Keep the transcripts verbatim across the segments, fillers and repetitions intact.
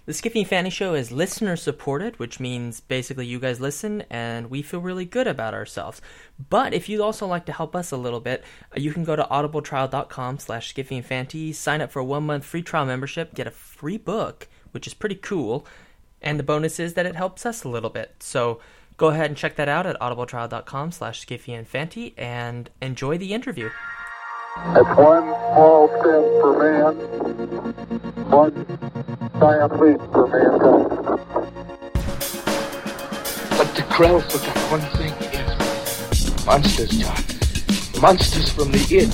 The Skiffy and Fanny Show is listener supported, which means basically you guys listen and we feel really good about ourselves. But if you'd also like to help us a little bit, you can go to audibletrial.com slash Skiffy and Fanty, sign up for a one-month free trial membership, get a free book, which is pretty cool, and the bonus is that it helps us a little bit. So go ahead and check that out at audibletrial.com slash Skiffy and Fanty and enjoy the interview. It's one small step for man, one giant leap for mankind. But the Krell forgot one thing is monsters, John. Monsters from the id.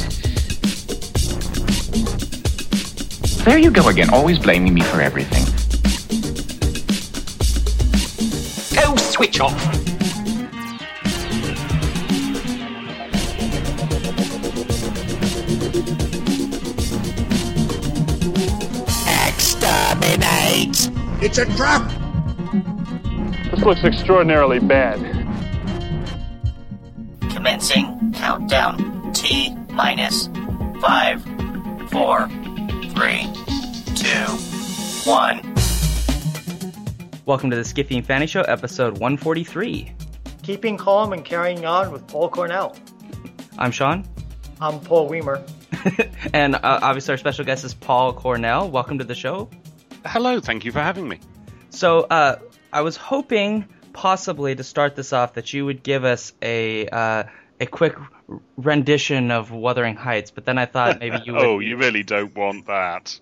There you go again, always blaming me for everything. Go switch off. Exterminate! It's a trap! This looks extraordinarily bad. Commencing countdown. T minus five, four, three, two, one. Welcome to the Skiffy and Fanny Show, episode one forty-three. Keeping Calm and Carrying On with Paul Cornell. I'm Sean. I'm Paul Weimer. And uh, obviously our special guest is Paul Cornell. Welcome to the show. Hello, thank you for having me. So uh, I was hoping possibly to start this off that you would give us a uh, a quick rendition of Wuthering Heights, but then I thought maybe you would... Oh, you really don't want that.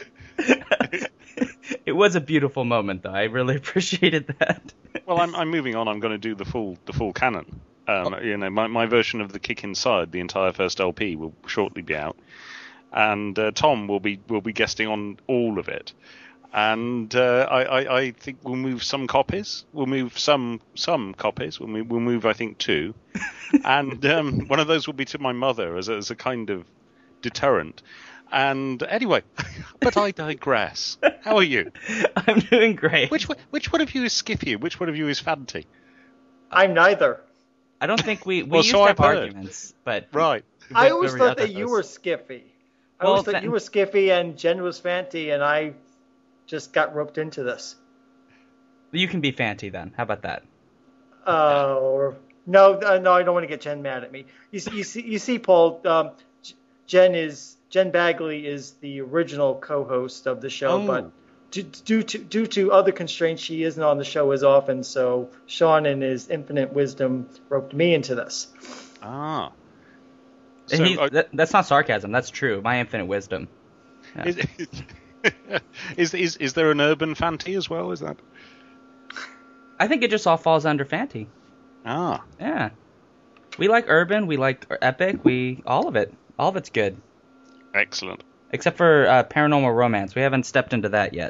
It was a beautiful moment, though. I really appreciated that. Well, I'm I'm moving on. I'm going to do the full the full canon. Um, oh. You know, my, my version of The Kick Inside, the entire first L P, will shortly be out, and uh, Tom will be will be guesting on all of it. And uh, I, I, I think we'll move some copies. We'll move some some copies. We'll move, we'll move I think, two. And um, one of those will be to my mother as a, as a kind of deterrent. And anyway, but I digress. How are you? I'm doing great. Which which one of you is Skiffy? Which one of you is Fanty? I'm neither. I don't think we, we well, used so to have I've arguments, but... Right. I always thought that you were Skiffy. I well, always thought th- you were Skiffy and Jen was Fanty, and I just got roped into this. You can be Fanty then. How about that? Oh, uh, no, uh, no, I don't want to get Jen mad at me. You, you see, you see, Paul, um, Jen is Jen Bagley is the original co-host of the show, oh. but due, due to due to other constraints, she isn't on the show as often. So Sean, in his infinite wisdom, roped me into this. Ah, so, he, uh, that, that's not sarcasm. That's true. My infinite wisdom. Yeah. Is, is is is there an urban Fanty as well? Is that? I think it just all falls under Fanty. Ah, yeah. We like urban. We like epic. We all of it. All of it's good. Excellent. Except for uh, paranormal romance. We haven't stepped into that yet.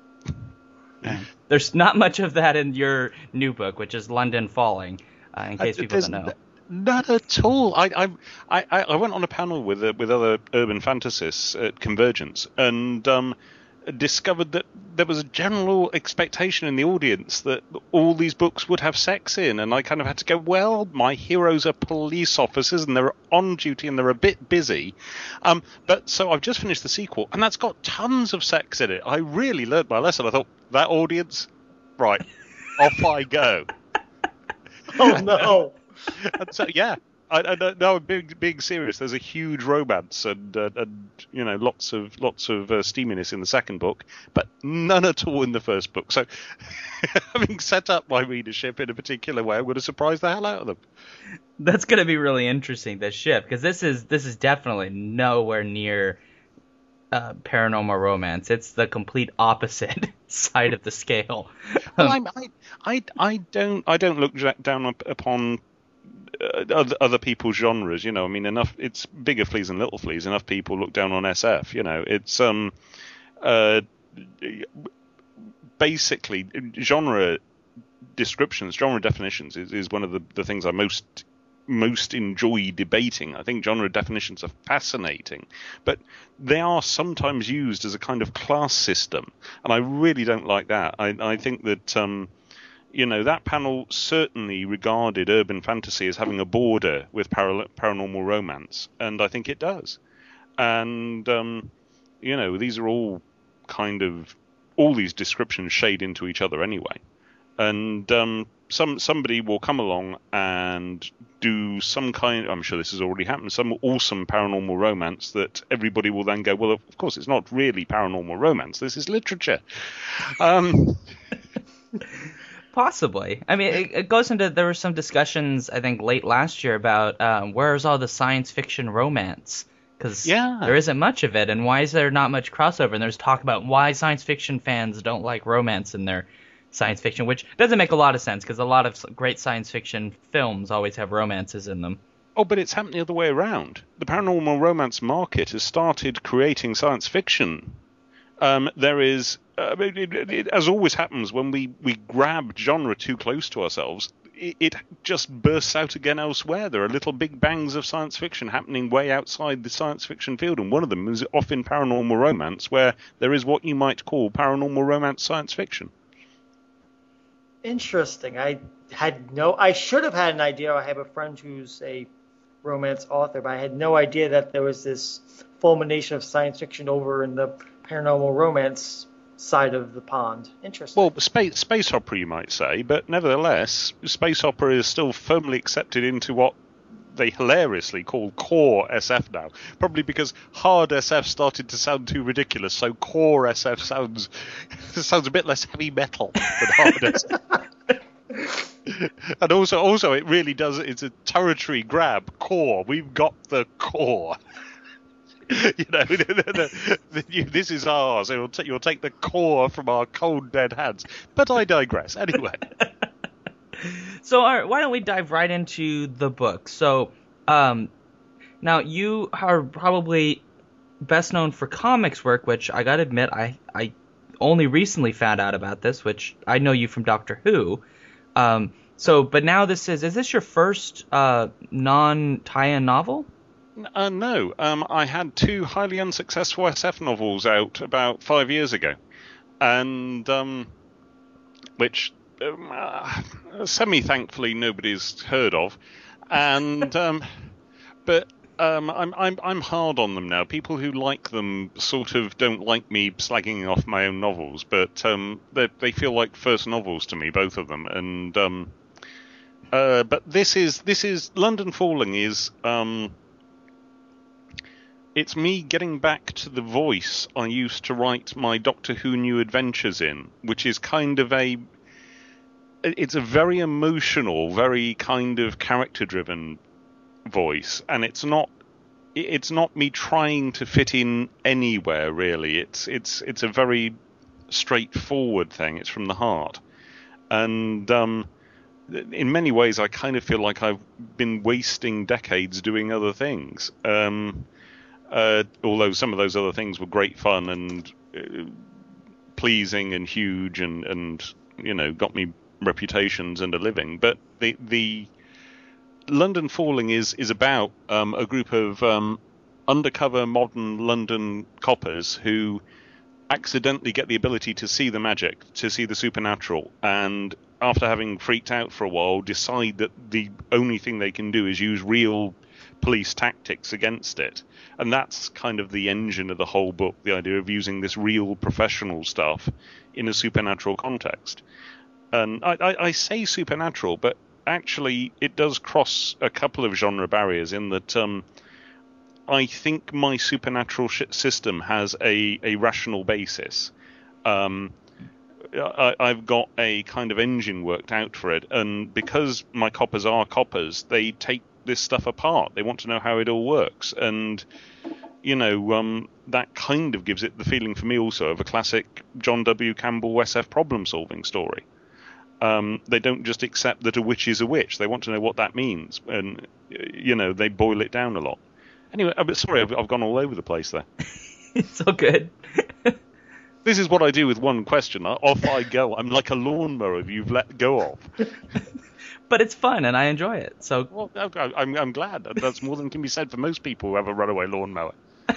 There's not much of that in your new book, which is London Falling, uh, in case people don't know. Not at all. I I I I went on a panel with uh, with other urban fantasists at Convergence, and um, discovered that there was a general expectation in the audience that all these books would have sex in, and I kind of had to go, well, my heroes are police officers and they're on duty and they're a bit busy. Um, but so I've just finished the sequel, and that's got tons of sex in it. I really learnt my lesson. I thought, that audience, right, off I go. Oh no. And so, yeah, I, I no, I'm being, being serious. There's a huge romance and uh, and you know lots of lots of uh, steaminess in the second book, but none at all in the first book. So, having set up my readership in a particular way, I'm going to surprise the hell out of them. That's going to be really interesting, this shift, because this is this is definitely nowhere near uh, paranormal romance. It's the complete opposite side of the scale. Well, I'm, I I I don't I don't look down upon Uh, other, other people's genres, you know. I mean, enough. It's bigger fleas and little fleas. Enough people look down on S F. You know, it's um, uh, basically genre descriptions, genre definitions is, is one of the, the things I most most enjoy debating. I think genre definitions are fascinating, but they are sometimes used as a kind of class system, and I really don't like that. I, I think that. Um, You know, that panel certainly regarded urban fantasy as having a border with para- paranormal romance, and I think it does. And, um, you know, these are all kind of all these descriptions shade into each other anyway. And um, some somebody will come along and do some kind, I'm sure this has already happened, some awesome paranormal romance that everybody will then go, well, of course, it's not really paranormal romance. This is literature. Um, Possibly. I mean, it, it goes into, there were some discussions, I think, late last year about um, where's all the science fiction romance? Because yeah. there isn't much of it, and why is there not much crossover? And there's talk about why science fiction fans don't like romance in their science fiction, which doesn't make a lot of sense, because a lot of great science fiction films always have romances in them. Oh, but it's happened the other way around. The paranormal romance market has started creating science fiction. Um, there is, uh, it, it, it, as always happens when we, we grab genre too close to ourselves, it, it just bursts out again elsewhere. There are little big bangs of science fiction happening way outside the science fiction field, and one of them is often paranormal romance, where there is what you might call paranormal romance science fiction. Interesting. I had no. I should have had an idea. I have a friend who's a romance author, but I had no idea that there was this fulmination of science fiction over in the paranormal romance side of the pond. Interesting. Well, space, space opera, you might say, but nevertheless, space opera is still firmly accepted into what they hilariously call core S F now. Probably because hard S F started to sound too ridiculous, so core S F sounds sounds a bit less heavy metal than hard S F. And also, also, it really does. It's a territory grab. Core. We've got the core. You know, this is ours. You'll, t- you'll take the core from our cold, dead hands. But I digress. Anyway. So, all right, why don't we dive right into the book? So, um, now you are probably best known for comics work, which I gotta admit, I, I only recently found out about this, which I know you from Doctor Who. Um, so, but now this is, is this your first uh, non-tie-in novel? Uh, no, um, I had two highly unsuccessful S F novels out about five years ago, and um, which um, uh, semi-thankfully nobody's heard of, and um, but um, I'm I'm I'm hard on them now. People who like them sort of don't like me slagging off my own novels, but um, they they feel like first novels to me, both of them, and um, uh, but this is this is London Falling is. Um, It's me getting back to the voice I used to write my Doctor Who New Adventures in, which is kind of a... It's a very emotional, very kind of character-driven voice, and it's not it's not me trying to fit in anywhere, really. It's it's it's a very straightforward thing. It's from the heart. And um, in many ways, I kind of feel like I've been wasting decades doing other things. Um... Uh, although some of those other things were great fun and uh, pleasing and huge and, and, you know, got me reputations and a living. But the the London Falling is, is about um, a group of um, undercover modern London coppers who accidentally get the ability to see the magic, to see the supernatural, and after having freaked out for a while, decide that the only thing they can do is use real police tactics against it. And that's kind of the engine of the whole book, the idea of using this real professional stuff in a supernatural context. And I, I, I say supernatural, but actually it does cross a couple of genre barriers in that um, I think my supernatural sh- system has a, a rational basis. Um, I, I've got a kind of engine worked out for it, and because my coppers are coppers, they take this stuff apart. They want to know how it all works, and you know um, that kind of gives it the feeling for me also of a classic John W. Campbell S F problem-solving story. Um, they don't just accept that a witch is a witch. They want to know what that means, and you know they boil it down a lot. Anyway, I'm sorry, I've, I've gone all over the place there. It's all good. This is what I do with one question. Off I go. I'm like a lawnmower you've let go of. But it's fun, and I enjoy it. So, well, I'm, I'm glad. That's more than can be said for most people who have a runaway lawnmower.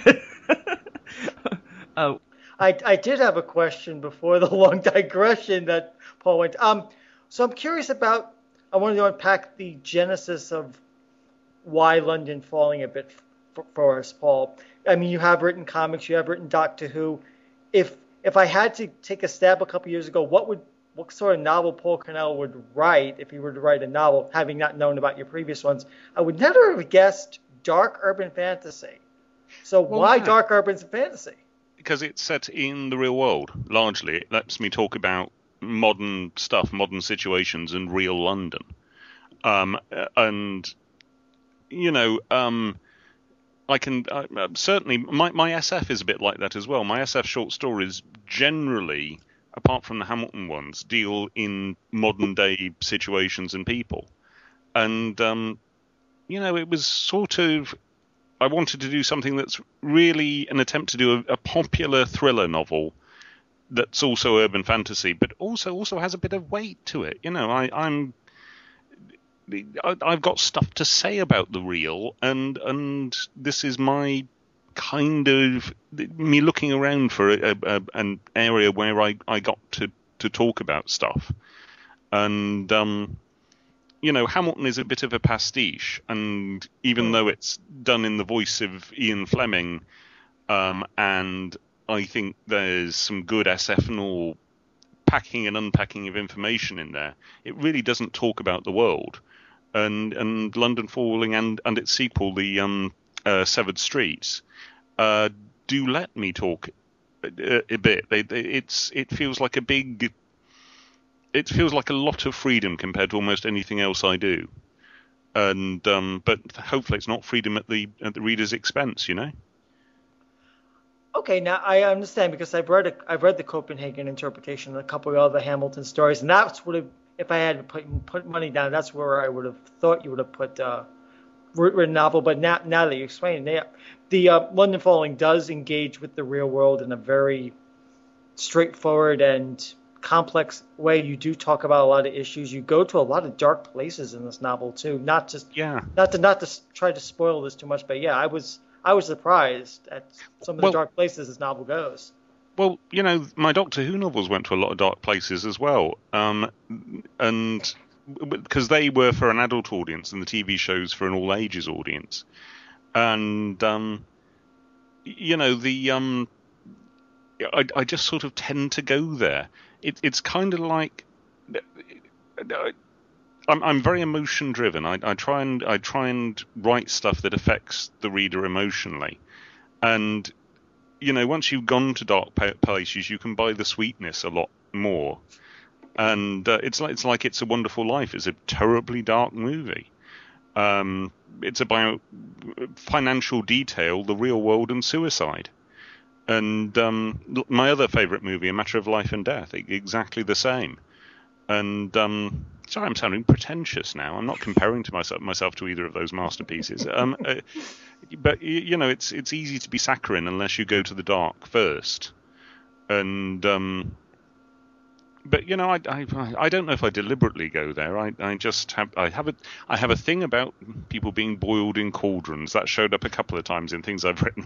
Oh, I, I did have a question before the long digression that Paul went. Um, so I'm curious about. I wanted to unpack the genesis of why London Falling a bit for, for us, Paul. I mean, you have written comics, you have written Doctor Who. If if I had to take a stab a couple years ago, what would what sort of novel Paul Cornell would write if he were to write a novel, having not known about your previous ones, I would never have guessed dark urban fantasy. So Well, why yeah. dark urban fantasy? Because it's set in the real world, largely. It lets me talk about modern stuff, modern situations, and real London. Um, and, you know, um, I can uh, certainly, my, my S F is a bit like that as well. My S F short stories generally, apart from the Hamilton ones, deal in modern day situations and people. And, um, you know, it was sort of, I wanted to do something that's really an attempt to do a, a popular thriller novel that's also urban fantasy, but also also has a bit of weight to it. You know, I, I'm I, I've got stuff to say about the real, and and this is my kind of me looking around for a, a, an area where I, I got to, to talk about stuff. And um, you know, Hamilton is a bit of a pastiche, and even though it's done in the voice of Ian Fleming, um, and I think there's some good S F and all packing and unpacking of information in there, it really doesn't talk about the world. And and London Falling and, and its sequel, the um, uh, Severed Streets, uh, do let me talk a, a bit. They, they, it's it feels like a big, it feels like a lot of freedom compared to almost anything else I do. And um, but hopefully it's not freedom at the at the reader's expense, you know. Okay, now I understand because I've read a, I've read the Copenhagen interpretation and a couple of other Hamilton stories, and that's what, if I had to put put money down, that's where I would have thought you would have put uh, written novel. But now now that you explain it, the uh, London Falling does engage with the real world in a very straightforward and complex way. You do talk about a lot of issues. You go to a lot of dark places in this novel too. Not just yeah, not to not to try to spoil this too much, but yeah, I was. I was surprised at some of the well, dark places this novel goes. Well, you know, my Doctor Who novels went to a lot of dark places as well, um, and because they were for an adult audience and the T V shows for an all ages audience, and um, you know, the um, I, I just sort of tend to go there. It, it's kind of like. I'm, I'm very emotion driven. I, I try and I try and write stuff that affects the reader emotionally, and you know, once you've gone to dark places, you can buy the sweetness a lot more. And uh, it's like it's like It's a Wonderful Life is a terribly dark movie. Um, it's about financial detail, the real world, and suicide. And um, my other favourite movie, A Matter of Life and Death, exactly the same. And um, sorry, I'm sounding pretentious now. I'm not comparing to myself myself to either of those masterpieces. Um, uh, but you know, it's it's easy to be saccharine unless you go to the dark first. And um, but you know, I, I I don't know if I deliberately go there. I, I just have I have a I have a thing about people being boiled in cauldrons. That showed up a couple of times in things I've written.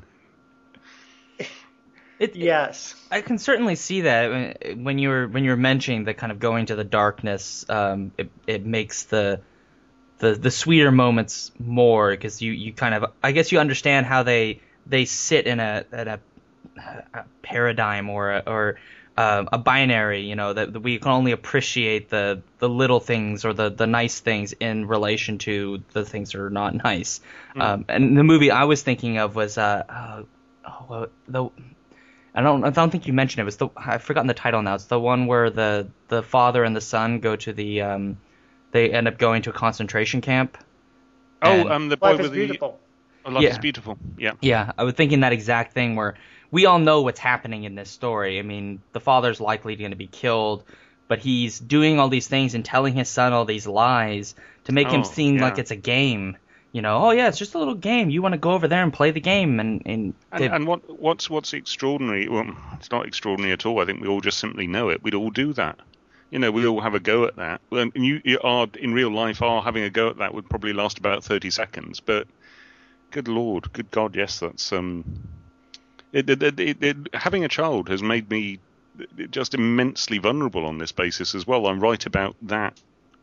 It, yes, I can certainly see that when you were when you were mentioning the kind of going to the darkness. Um, it it makes the the the sweeter moments more because you, you kind of I guess you understand how they they sit in a in a, a paradigm or a, or uh, a binary. You know that, that we can only appreciate the the little things or the the nice things in relation to the things that are not nice. Mm. Um, and the movie I was thinking of was uh, uh oh the. I don't. I don't think you mentioned it. It was the. I've forgotten the title now. It's the one where the, the father and the son go to the. Um, they end up going to a concentration camp. Oh, um, the boy Life with is the. Beautiful. Oh, Life yeah. is Beautiful. Yeah. Yeah, I was thinking that exact thing where we all know what's happening in this story. I mean, the father's likely going to be killed, but he's doing all these things and telling his son all these lies to make oh, him seem yeah. like it's a game. You know, oh yeah, it's just a little game. You want to go over there and play the game, and and, and, and what what's what's extraordinary? Well, it's not extraordinary at all. I think we all just simply know it. We'd all do that. You know, we all have a go at that. And you, you are in real life are having a go at that would probably last about thirty seconds. But good Lord, good God, yes, that's um, it, it, it, it, it, having a child has made me just immensely vulnerable on this basis as well. I write about that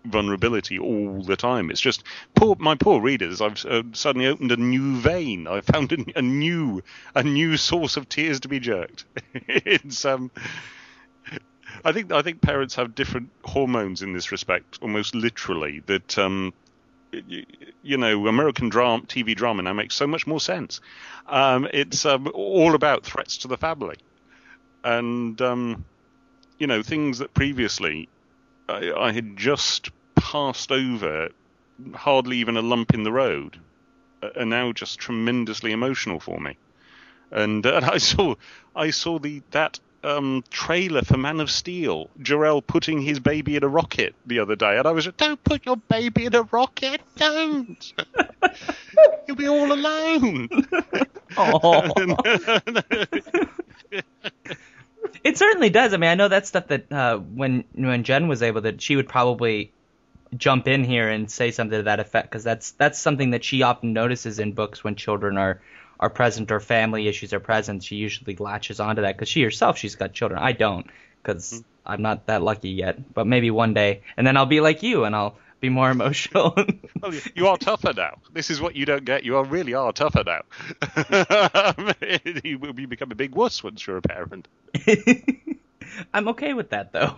vulnerability all the time. It's just poor my poor readers. I've uh, suddenly opened a new vein. I've found a, a new a new source of tears to be jerked. It's um. I think I think parents have different hormones in this respect, almost literally. That um, you, you know, American drama, T V drama now makes so much more sense. Um, it's um, all about threats to the family, and um, you know, things that previously I, I had just passed over, hardly even a lump in the road, are now just tremendously emotional for me. And, uh, and I saw I saw the that. Um, trailer for Man of Steel, Jor-El putting his baby in a rocket the other day, and I was like, don't put your baby in a rocket, don't! You'll be all alone! It certainly does. I mean, I know that's stuff that uh, when when Jen was able to, she would probably jump in here and say something to that effect, because that's that's something that she often notices in books when children are are present or family issues are present. She usually latches onto that because she herself, she's got children. I don't, because mm-hmm. I'm not that lucky yet, but maybe one day, and then I'll be like you and I'll be more emotional. Well, you are tougher now. This is what you don't get. You are really are tougher now. You will become a big wuss once you're a parent. I'm okay with that, though.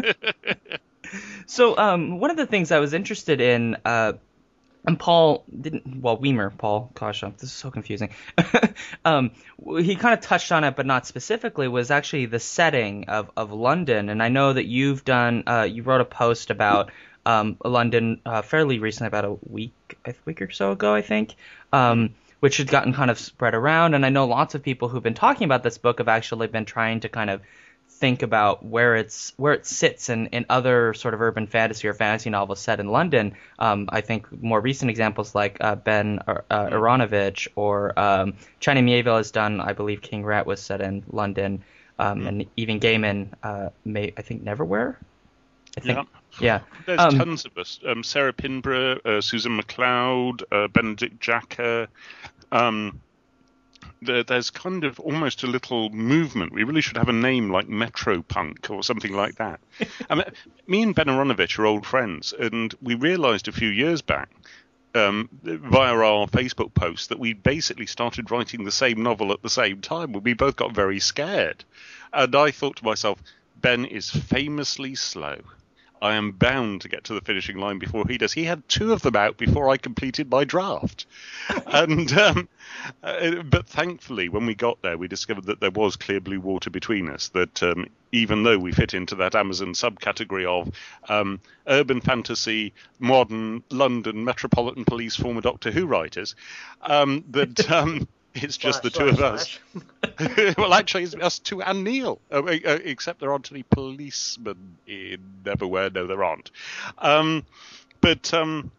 So um, one of the things I was interested in, uh, and Paul didn't, well, Weimer, Paul, gosh, this is so confusing. um, he kind of touched on it, but not specifically, was actually the setting of, of London. And I know that you've done, uh, you wrote a post about um, London uh, fairly recently, about a week, a week or so ago, I think, um, which had gotten kind of spread around. And I know lots of people who've been talking about this book have actually been trying to kind of think about where it's where it sits in, in other sort of urban fantasy or fantasy novels set in London. Um, I think more recent examples like uh, Ben uh, Aronovich or um, China Miéville has done, I believe King Rat was set in London, um, mm. and even Gaiman, uh, may, I think Neverwhere? I think, yeah. yeah. There's um, tons of us. Um, Sarah Pinborough, uh, Susan MacLeod, uh, Benedict Jacker. Um, There's kind of almost a little movement. We really should have a name like Metropunk or something like that. I mean, me and Ben Aronovich are old friends, and we realised a few years back um, via our Facebook post that we basically started writing the same novel at the same time. We both got very scared. And I thought to myself, Ben is famously slow. I am bound to get to the finishing line before he does. He had two of them out before I completed my draft. and um, uh, But thankfully, when we got there, we discovered that there was clear blue water between us, that um, even though we fit into that Amazon subcategory of um, urban fantasy, modern, London, Metropolitan Police, former Doctor Who writers, um, that... Um, It's just slash, the two slash, of us. Well, actually, it's us two and Neil, uh, uh, except there aren't any policemen in Neverwhere. No, there aren't. Um, but um,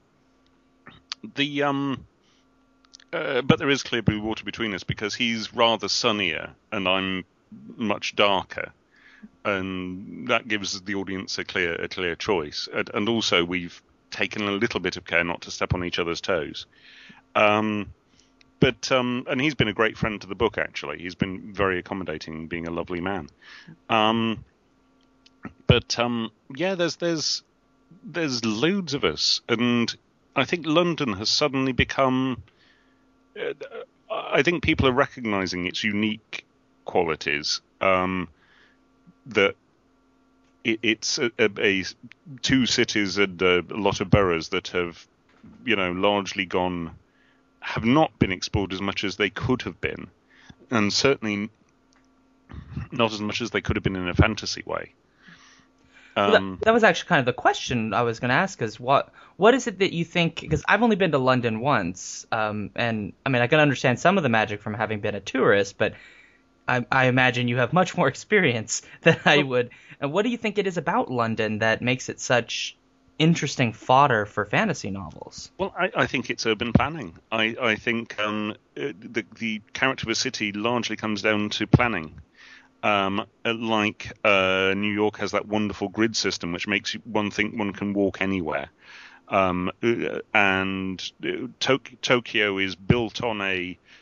the um, uh, but there is clear blue water between us because he's rather sunnier and I'm much darker, and that gives the audience a clear a clear choice. And, and also, we've taken a little bit of care not to step on each other's toes. Um, But um, and he's been a great friend to the book. Actually, he's been very accommodating, being a lovely man. Um, but um, yeah, there's there's there's loads of us, and I think London has suddenly become. Uh, I think people are recognizing its unique qualities. Um, that it, it's a, a, a two cities and a, a lot of boroughs that have, you know, largely gone. Have not been explored as much as they could have been, and certainly not as much as they could have been in a fantasy way. Um, well, that, that was actually kind of the question I was going to ask: is what what is it that you think? Because I've only been to London once, um, and I mean I can understand some of the magic from having been a tourist, but I, I imagine you have much more experience than I would. And what do you think it is about London that makes it such interesting fodder for fantasy novels? Well, I, I think it's urban planning. I, I think um, the, the character of a city largely comes down to planning. Um, like uh, New York has that wonderful grid system, which makes one think one can walk anywhere. Um, and to- Tokyo is built on a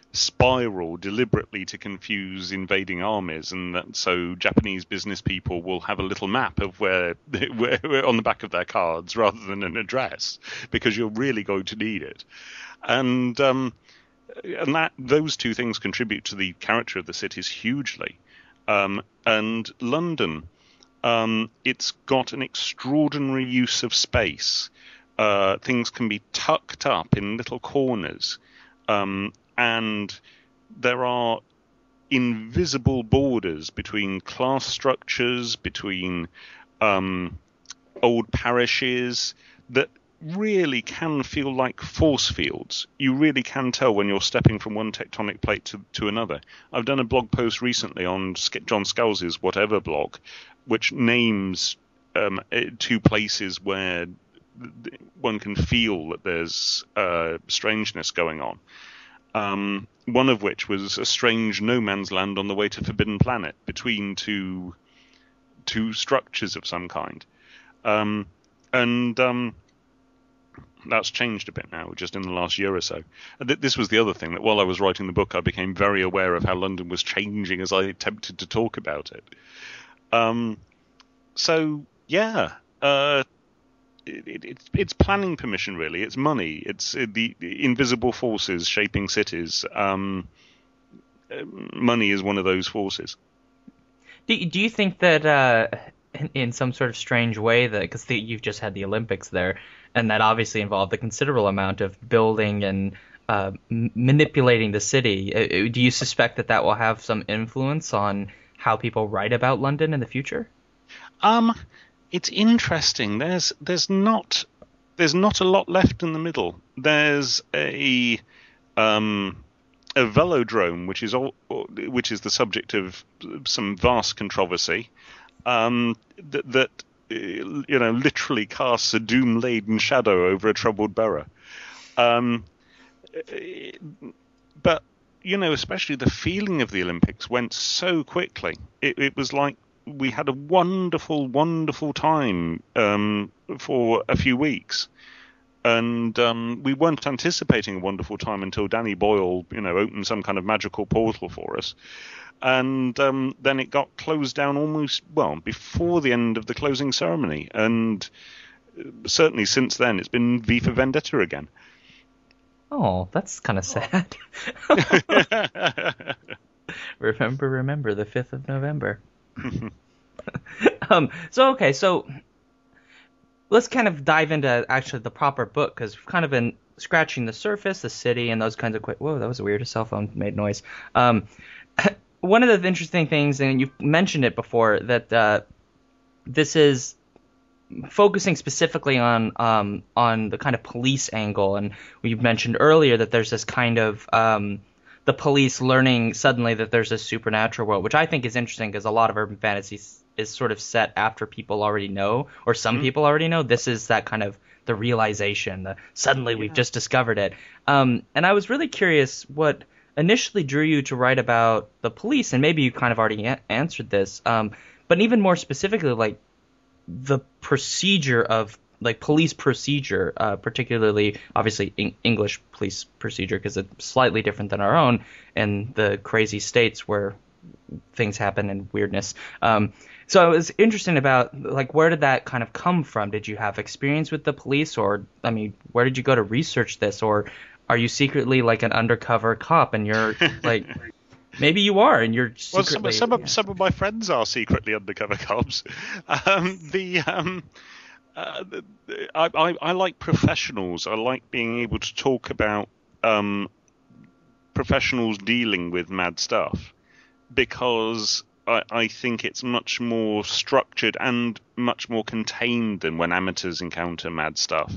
spiral deliberately to confuse invading armies, and that so Japanese business people will have a little map of where, where on the back of their cards rather than an address, because you're really going to need it. And um, and that those two things contribute to the character of the cities hugely. Um, and London, um, it's got an extraordinary use of space. Uh, things can be tucked up in little corners. Um, and there are invisible borders between class structures, between um, old parishes, that really can feel like force fields. You really can tell when you're stepping from one tectonic plate to, to another. I've done a blog post recently on John Scalzi's Whatever blog, which names um, two places where one can feel that there's uh, strangeness going on. Um, one of which was a strange no man's land on the way to Forbidden Planet between two two structures of some kind. Um, and um, that's changed a bit now, just in the last year or so. Th- this was the other thing, that while I was writing the book, I became very aware of how London was changing as I attempted to talk about it. Um, so, yeah, uh, It, it, it's, it's planning permission, really. It's money. It's uh, the, the invisible forces shaping cities. Um, uh, money is one of those forces. Do, do you think that, uh, in, in some sort of strange way, that because you've just had the Olympics there, and that obviously involved a considerable amount of building and uh, m- manipulating the city, uh, do you suspect that that will have some influence on how people write about London in the future? Um. It's interesting. There's there's not there's not a lot left in the middle. There's a um, a velodrome, which is all, which is the subject of some vast controversy. Um, that, that you know literally casts a doom-laden shadow over a troubled borough. Um, but you know, especially the feeling of the Olympics went so quickly. It, it was like we had a wonderful, wonderful time um, for a few weeks, and um, we weren't anticipating a wonderful time until Danny Boyle, you know, opened some kind of magical portal for us, and um, then it got closed down almost well before the end of the closing ceremony, and certainly since then it's been V for Vendetta again. Oh, that's kind of sad. remember, remember the fifth of November. um, so, okay, so let's kind of dive into actually the proper book, because we've kind of been scratching the surface, the city, and those kinds of quick. Whoa, that was weird. A cell phone made noise. Um, one of the interesting things, and you've mentioned it before, that uh, this is focusing specifically on um, on the kind of police angle, and we've mentioned earlier that there's this kind of um, the police learning suddenly that there's a supernatural world, which I think is interesting because a lot of urban fantasy is, is sort of set after people already know, or some mm-hmm. people already know. This is that kind of the realization, the suddenly yeah. we've just discovered it. Um, and I was really curious what initially drew you to write about the police, and maybe you kind of already a- answered this, um, but even more specifically, like the procedure of like police procedure, uh, particularly obviously in- English police procedure, because it's slightly different than our own in the crazy states where things happen and weirdness. Um, so I was interested about like where did that kind of come from? Did you have experience with the police, or I mean, where did you go to research this, or are you secretly like an undercover cop and you're like maybe you are and you're secretly well, some, some, yeah. of, some of my friends are secretly undercover cops. Um, the um, Uh, I, I, I like professionals. I like being able to talk about um, professionals dealing with mad stuff, because I, I think it's much more structured and much more contained than when amateurs encounter mad stuff.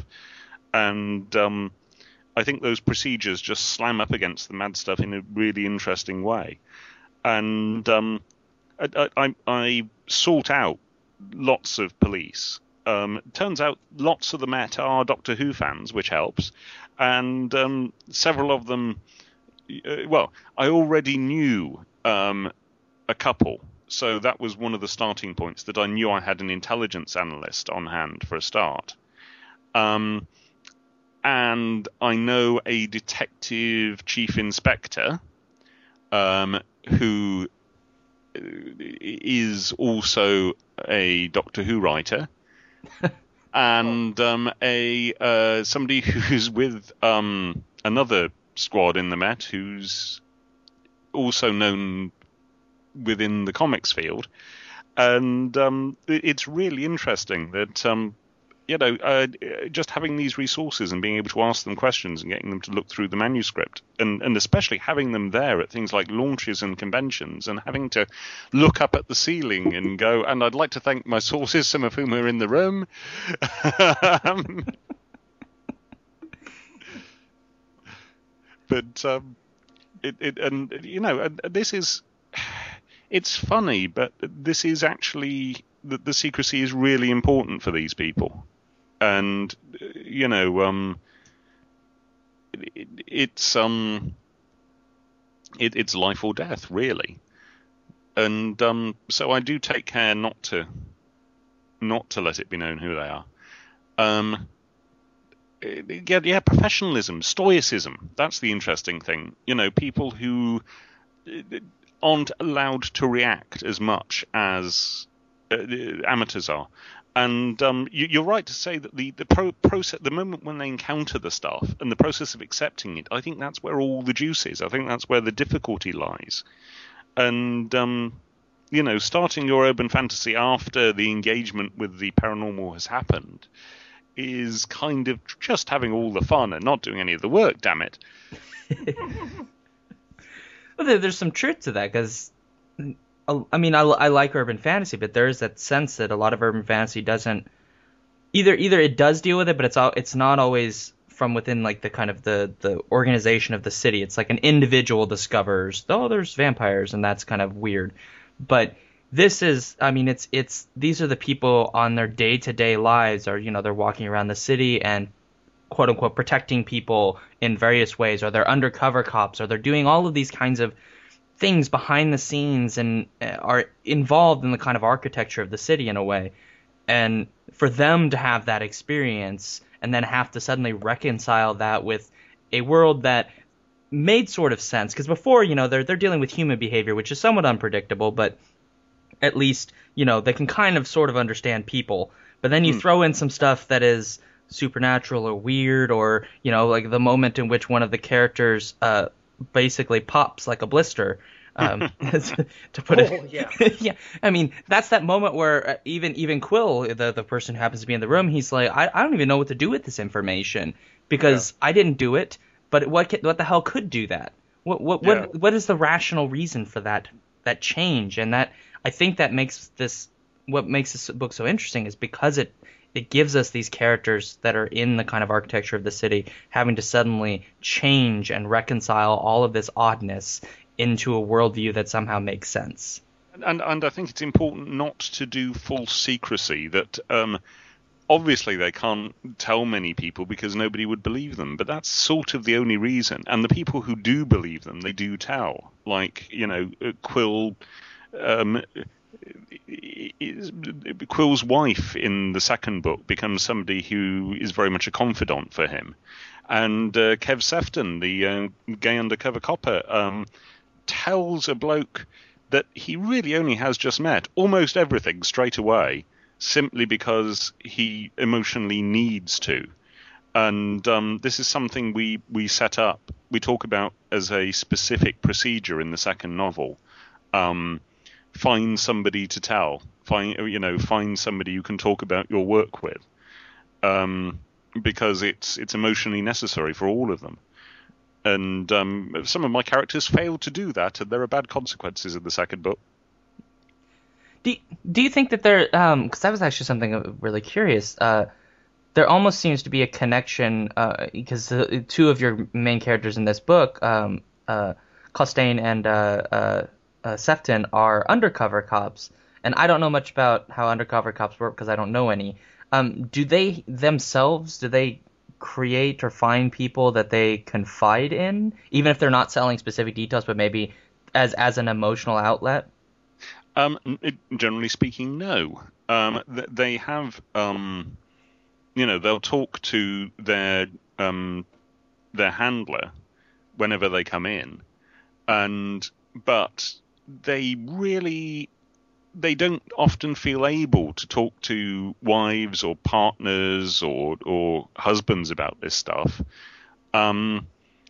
And um, I think those procedures just slam up against the mad stuff in a really interesting way. And um, I, I, I sort out lots of police. Um, turns out lots of the Met are Doctor Who fans, which helps. And um, several of them, uh, well, I already knew um, a couple. So that was one of the starting points, that I knew I had an intelligence analyst on hand for a start. Um, and I know a detective chief inspector um, who is also a Doctor Who writer, and um, a uh, somebody who's with um, another squad in the Met who's also known within the comics field. And um, it's really interesting that, um, you know, uh, just having these resources and being able to ask them questions and getting them to look through the manuscript, and, and especially having them there at things like launches and conventions, and having to look up at the ceiling and go, and I'd like to thank my sources, some of whom are in the room. um, but, um, it, it, and, you know, this is... It's funny, but this is actually the, the secrecy is really important for these people, and you know, um, it, it's um, it, it's life or death, really, and um, so I do take care not to, not to let it be known who they are. Um, yeah, yeah, professionalism, stoicism. That's the interesting thing. You know, people who aren't allowed to react as much as uh, amateurs are. And um, you, you're right to say that the the pro- process, the moment when they encounter the stuff and the process of accepting it, I think that's where all the juice is. I think that's where the difficulty lies. And um, you know, starting your urban fantasy after the engagement with the paranormal has happened is kind of just having all the fun and not doing any of the work. Damn it. Well, there, there's some truth to that, because, I mean, I, I like urban fantasy, but there is that sense that a lot of urban fantasy doesn't, either either it does deal with it, but it's all, it's not always from within, like, the kind of the, the organization of the city. It's like an individual discovers, oh, there's vampires, and that's kind of weird. But this is, I mean, it's, it's, these are the people on their day-to-day lives, or, you know, they're walking around the city and quote unquote protecting people in various ways, or they're undercover cops, or they're doing all of these kinds of things behind the scenes and are involved in the kind of architecture of the city in a way. And for them to have that experience and then have to suddenly reconcile that with a world that made sort of sense, because before, you know, they're they're dealing with human behavior, which is somewhat unpredictable, but at least, you know, they can kind of sort of understand people. But then you mm. throw in some stuff that is supernatural or weird, or, you know, like the moment in which one of the characters uh basically pops like a blister, um to put oh, it yeah. yeah I mean, that's that moment where uh, even even Quill, the the person who happens to be in the room, he's like, I, I don't even know what to do with this information, because yeah. I didn't do it, but what can, what the hell could do that? What what yeah. what what is the rational reason for that that change? And that, I think that makes this, what makes this book so interesting is because it It gives us these characters that are in the kind of architecture of the city having to suddenly change and reconcile all of this oddness into a worldview that somehow makes sense. And and I think it's important not to do false secrecy. That um, obviously they can't tell many people because nobody would believe them, but that's sort of the only reason. And the people who do believe them, they do tell. Like, you know, Quill... Um, Quill's wife in the second book becomes somebody who is very much a confidant for him, and uh, Kev Sefton, the uh, gay undercover copper, um, tells a bloke that he really only has just met almost everything straight away, simply because he emotionally needs to. And um, this is something we, we set up, we talk about as a specific procedure in the second novel. Um, find somebody to tell, find, you know, find somebody you can talk about your work with, um, because it's it's emotionally necessary for all of them. And um, some of my characters failed to do that, and there are bad consequences in the second book. Do do you think that there, um, because that was actually something really curious, uh, there almost seems to be a connection, uh, because the, two of your main characters in this book, um, uh, Costain and uh, uh, uh, Sefton, are undercover cops, and I don't know much about how undercover cops work because I don't know any. Um, do they themselves, do they create or find people that they confide in, even if they're not selling specific details, but maybe as as an emotional outlet? Um, it, generally speaking, no. Um, th- they have, um, you know, they'll talk to their um, their handler whenever they come in, and but they really they don't often feel able to talk to wives or partners or or husbands about this stuff. Um,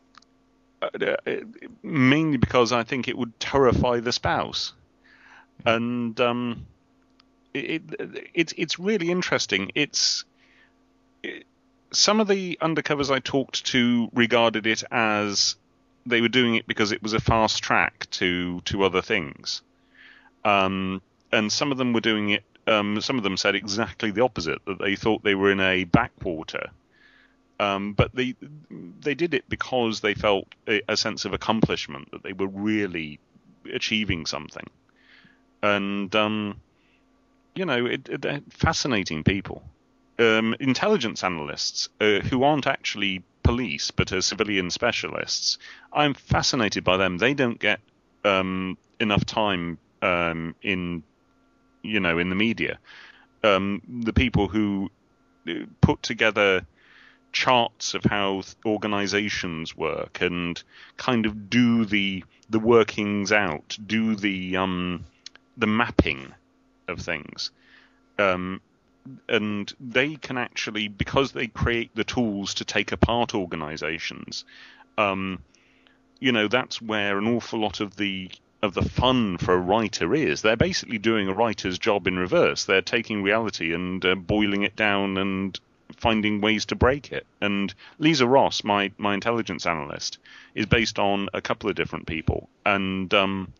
mainly because I think it would terrify the spouse, and um, it, it it's it's really interesting. It's it, some of the undercovers I talked to regarded it as they were doing it because it was a fast track to to other things, um, and some of them were doing it. Um, some of them said exactly the opposite, that they thought they were in a backwater. Um, but they they did it because they felt a, a sense of accomplishment, that they were really achieving something. And, um, you know, it, it, they're fascinating people. Um, intelligence analysts uh, who aren't actually police but are civilian specialists, I'm fascinated by them. They don't get um, enough time um, in, you know, in the media. Um, the people who put together charts of how organizations work and kind of do the the workings out, do the um the mapping of things, um and they can actually, because they create the tools to take apart organizations, um you know, that's where an awful lot of the of the fun for a writer is. They're basically doing a writer's job in reverse. They're taking reality and uh, boiling it down and finding ways to break it. And Lisa Ross, my my intelligence analyst, is based on a couple of different people. And um,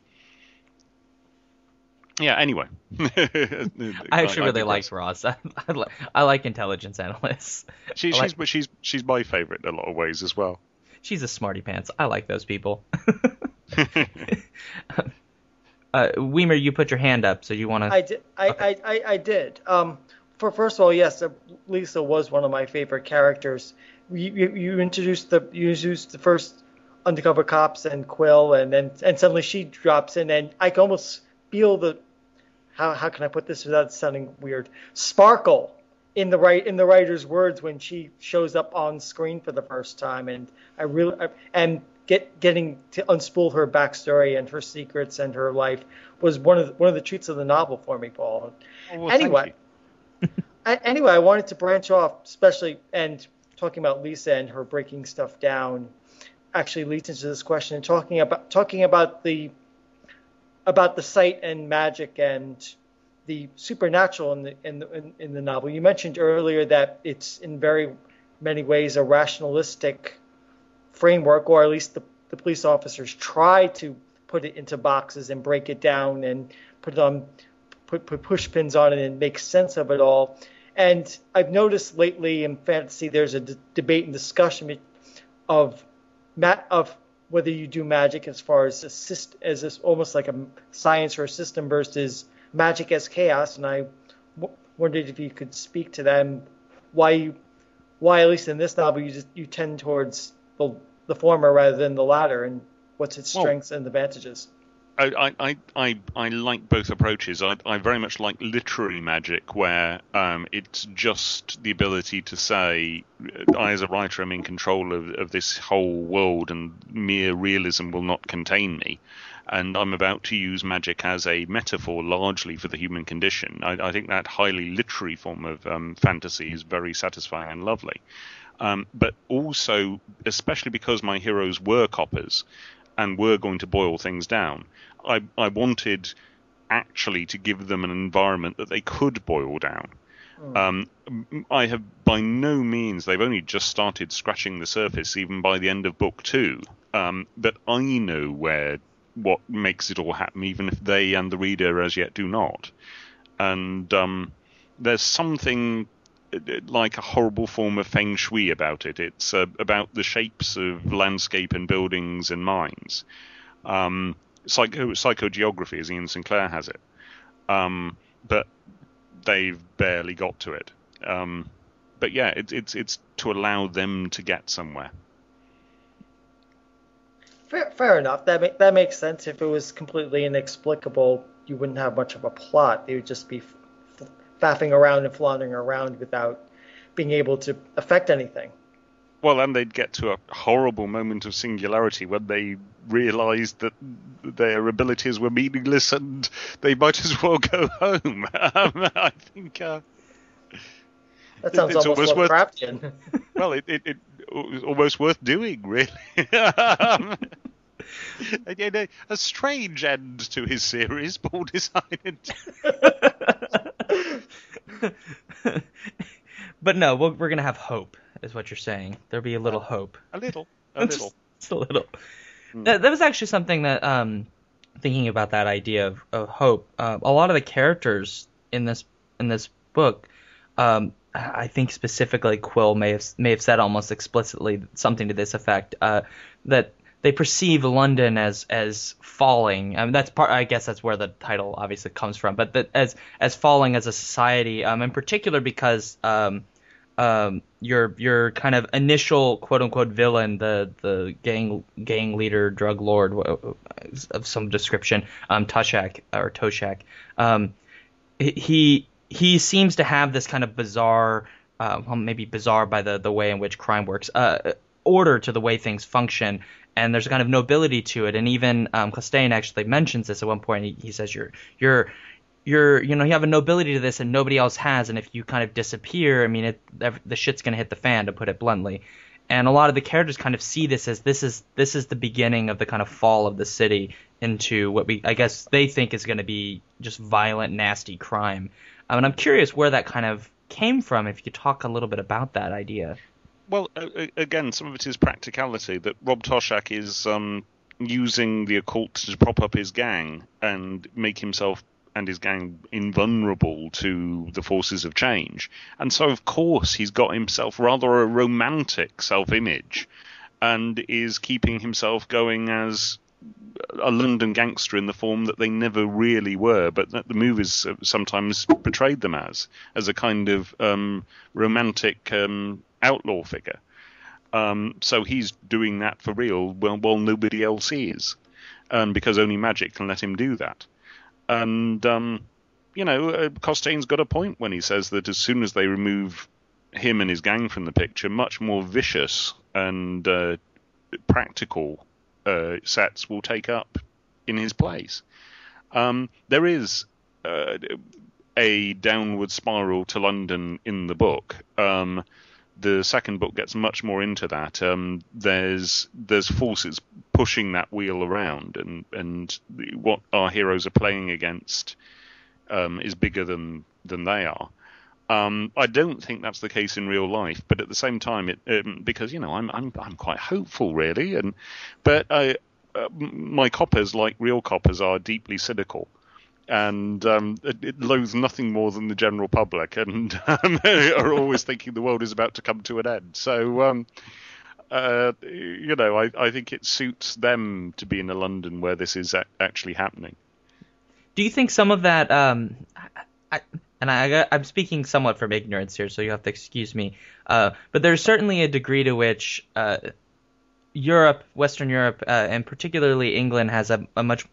yeah, anyway, I actually I, really I like Ross. I, I, like, I like intelligence analysts. She, like, she's she's she's my favorite in a lot of ways as well. She's a smarty pants. I like those people. uh, Weimer, you put your hand up, so you want to? I did. I, okay. I, I, I did. Um, For first of all, yes, Lisa was one of my favorite characters. You, you, you introduced the you introduced the first undercover cops and Quill, and then and suddenly she drops in, and I can almost feel the how how can I put this without sounding weird? Sparkle in the right in the writer's words when she shows up on screen for the first time, and I really and get getting to unspool her backstory and her secrets and her life was one of the, one of the treats of the novel for me, Paul. Oh, well, anyway. I, anyway, I wanted to branch off, especially, and talking about Lisa and her breaking stuff down actually leads into this question, and talking about talking about the about the sight and magic and the supernatural in the in the, in, in the novel. You mentioned earlier that it's in very many ways a rationalistic framework, or at least the, the police officers try to put it into boxes and break it down and put it on. Put, put push pins on it and make sense of it all. And I've noticed lately in fantasy there's a d- debate and discussion of ma- of whether you do magic as far as a syst- as this almost like a science or a system versus magic as chaos. And I w- wondered if you could speak to that and why you, why at least in this novel you just, you tend towards the the former rather than the latter, and what's its strengths well, and advantages. I, I, I, I like both approaches. I, I very much like literary magic, where um, it's just the ability to say, I as a writer am in control of, of this whole world, and mere realism will not contain me. And I'm about to use magic as a metaphor largely for the human condition. I, I think that highly literary form of um, fantasy is very satisfying and lovely. Um, but also, especially because my heroes were coppers, and were going to boil things down, I, I wanted actually to give them an environment that they could boil down. Oh. Um, I have by no means, they've only just started scratching the surface even by the end of book two, um, but I know where what makes it all happen, even if they and the reader as yet do not. And um, there's something like a horrible form of feng shui about it. It's uh, about the shapes of landscape and buildings and mines. Um, psycho psychogeography, as Ian Sinclair has it. Um, but they've barely got to it. Um, but yeah, it, it's it's to allow them to get somewhere. Fair, fair enough. That make, that makes sense. If it was completely inexplicable, you wouldn't have much of a plot. They would just be faffing around and floundering around without being able to affect anything. Well, and they'd get to a horrible moment of singularity when they realised that their abilities were meaningless and they might as well go home. Um, I think uh, that sounds it's almost, almost Lovecraftian. worth. Well, it, it, it was almost worth doing, really. um, and, you know, a strange end to his series, Paul decided. But no, we're, we're going to have hope, is what you're saying. There'll be a little hope. A little. A Just, little. just a little. Mm. That, that was actually something that, um, thinking about that idea of, of hope, uh, a lot of the characters in this in this book, um, I think specifically Quill may have may have said almost explicitly something to this effect, uh, that they perceive London as as falling. I mean, that's part. I guess that's where the title obviously comes from. But that as as falling as a society, um, in particular because um, um, your your kind of initial quote unquote villain, the the gang gang leader, drug lord of some description, um, Toshak or Toshak, um, he he seems to have this kind of bizarre, uh, well, maybe bizarre by the the way in which crime works, uh, order to the way things function. And there's a kind of nobility to it, and even um, Costain actually mentions this at one point. He, he says, "You're, you're, you're, you know, you have a nobility to this, and nobody else has. And if you kind of disappear, I mean, it, the shit's gonna hit the fan, to put it bluntly." And a lot of the characters kind of see this as this is this is the beginning of the kind of fall of the city into what we, I guess, they think is going to be just violent, nasty crime. Um, and I'm curious where that kind of came from. If you could talk a little bit about that idea. Well, uh, again, some of it is practicality, that Rob Toshak is um, using the occult to prop up his gang and make himself and his gang invulnerable to the forces of change. And so, of course, he's got himself rather a romantic self-image and is keeping himself going as a London gangster in the form that they never really were, but that the movies sometimes portrayed them as, as a kind of um, romantic um, outlaw figure. Um, so he's doing that for real while, while nobody else is, um, because only magic can let him do that. And, um, you know, uh, Costain's got a point when he says that as soon as they remove him and his gang from the picture, much more vicious and uh, practical uh, sets will take up in his place. Um, there is uh, a downward spiral to London in the book. Um, the second book gets much more into that. Um, there's there's forces pushing that wheel around, and and what our heroes are playing against um, is bigger than than they are. Um, I don't think that's the case in real life, but at the same time, it um, because you know I'm I'm I'm quite hopeful, really, and but I, uh, my coppers, like real coppers, are deeply cynical. And um, it, it loathes nothing more than the general public, and um, are always thinking the world is about to come to an end. So, um, uh, you know, I, I think it suits them to be in a London where this is a- actually happening. Do you think some of that, um, I, and I, I'm speaking somewhat from ignorance here, so you have to excuse me, uh, but there's certainly a degree to which uh, Europe, Western Europe, uh, and particularly England has a, a much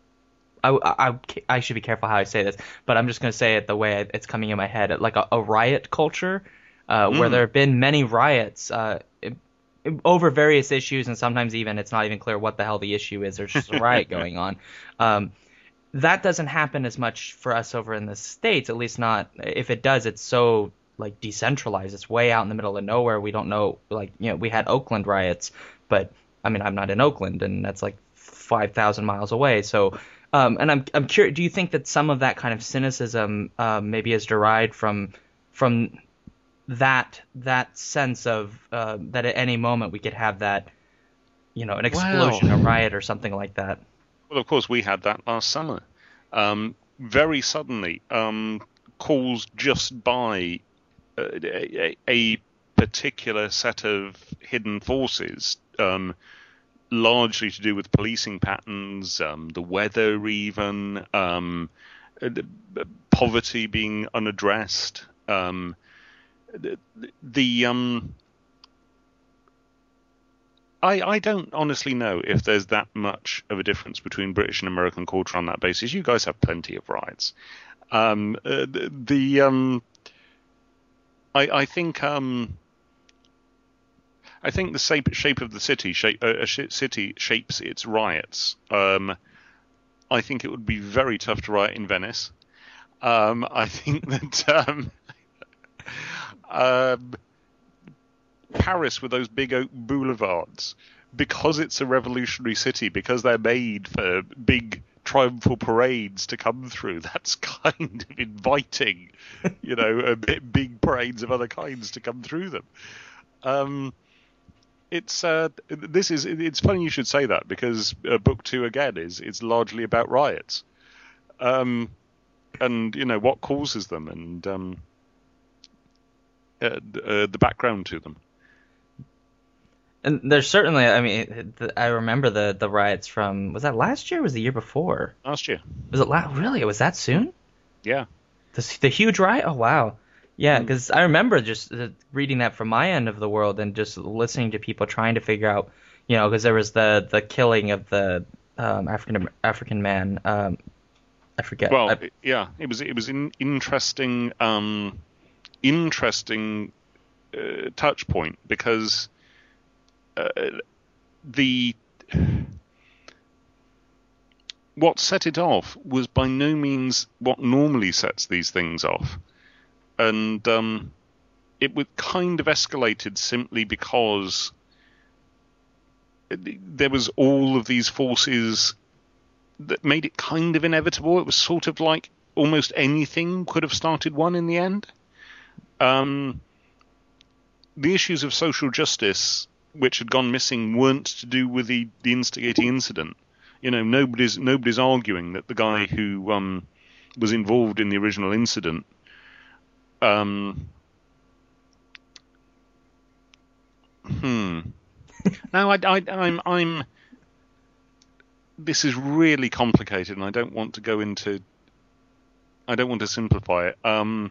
I, I, I should be careful how I say this, but I'm just going to say it the way it's coming in my head, like a, a riot culture, uh, mm. where there have been many riots uh, it, it, over various issues, and sometimes even it's not even clear what the hell the issue is. There's just a riot going on. Um, that doesn't happen as much for us over in the States, at least not. If it does, it's so like decentralized. It's way out in the middle of nowhere. We don't know. Like, you know, we had Oakland riots, but I mean, I'm not in Oakland, and that's like five thousand miles away. So. Um, and I'm I'm curious. Do you think that some of that kind of cynicism uh, maybe is derived from from that that sense of uh, that at any moment we could have that, you know, an explosion, well, a riot, or something like that? Well, of course, we had that last summer. Um, very suddenly, um, calls just by uh, a, a particular set of hidden forces. Um, largely to do with policing patterns, um, the weather even, um, the, poverty being unaddressed. Um, the, the um, I, I don't honestly know if there's that much of a difference between British and American culture on that basis. You guys have plenty of riots. Um, uh, the, the um, I, I think... Um, I think the shape, shape of the city, shape, uh, a sh- city shapes its riots. Um, I think it would be very tough to riot in Venice. Um, I think that um, um, Paris with those big oak boulevards, because it's a revolutionary city, because they're made for big triumphal parades to come through, that's kind of inviting, you know, a bit big parades of other kinds to come through them. Um, it's uh, this is it's funny you should say that, because uh, book two again is it's largely about riots, um, and you know what causes them and um, uh, uh, the background to them. And there's certainly, I mean, I remember the, the riots from, was that last year or was it the year before? Last year. Was it la- really? It was that soon? Yeah. The, the huge riot? Oh, wow. Yeah, because mm. I remember just uh, reading that from my end of the world and just listening to people trying to figure out, you know, because there was the, the killing of the um, African African man. Um, I forget. Well, I, yeah, it was it was an interesting, um, interesting uh, touch point, because Uh, the what set it off was by no means what normally sets these things off, and um, it was kind of escalated simply because there was all of these forces that made it kind of inevitable. It was sort of like almost anything could have started one in the end. Um, the issues of social justice which had gone missing weren't to do with the, the instigating incident. You know, nobody's nobody's arguing that the guy who um, was involved in the original incident um, hmm. Now, I, I, I'm I'm. This is really complicated, and I don't want to go into. I don't want to simplify it. Um,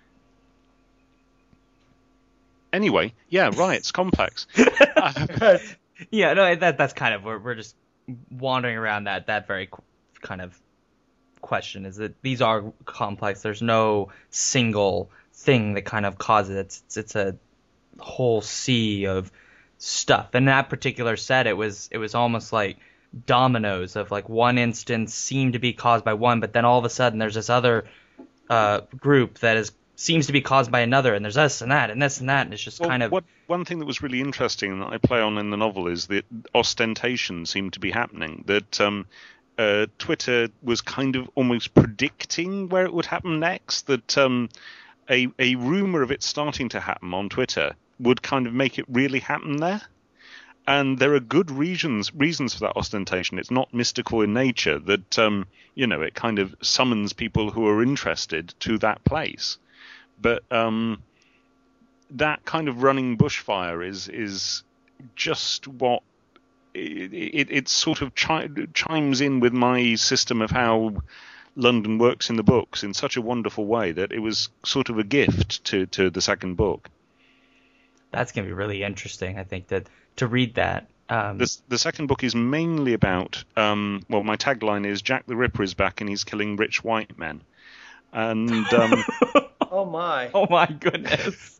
Anyway, yeah, right. It's complex. uh, yeah, no, that that's kind of we're we're just wandering around that that very kind of question. Is that these are complex. There's no single thing that kind of causes it. It's it's, it's a whole sea of stuff. In that particular set, it was it was almost like dominoes of like one instance seemed to be caused by one, but then all of a sudden there's this other uh, group that is. Seems to be caused by another, and there's this and that, and this and that, and it's just well, kind of... What, one thing that was really interesting that I play on in the novel is that ostentation seemed to be happening, that um, uh, Twitter was kind of almost predicting where it would happen next, that um, a, a rumour of it starting to happen on Twitter would kind of make it really happen there. And there are good reasons reasons for that ostentation. It's not mystical in nature, that, um, you know, it kind of summons people who are interested to that place. But um, that kind of running bushfire is is just what it, it, it sort of chi- chimes in with my system of how London works in the books in such a wonderful way that it was sort of a gift to, to the second book. That's going to be really interesting, I think, that to read that. Um, the, the second book is mainly about, um, well, my tagline is Jack the Ripper is back and he's killing rich white men. And... Um, Oh my! Oh my goodness!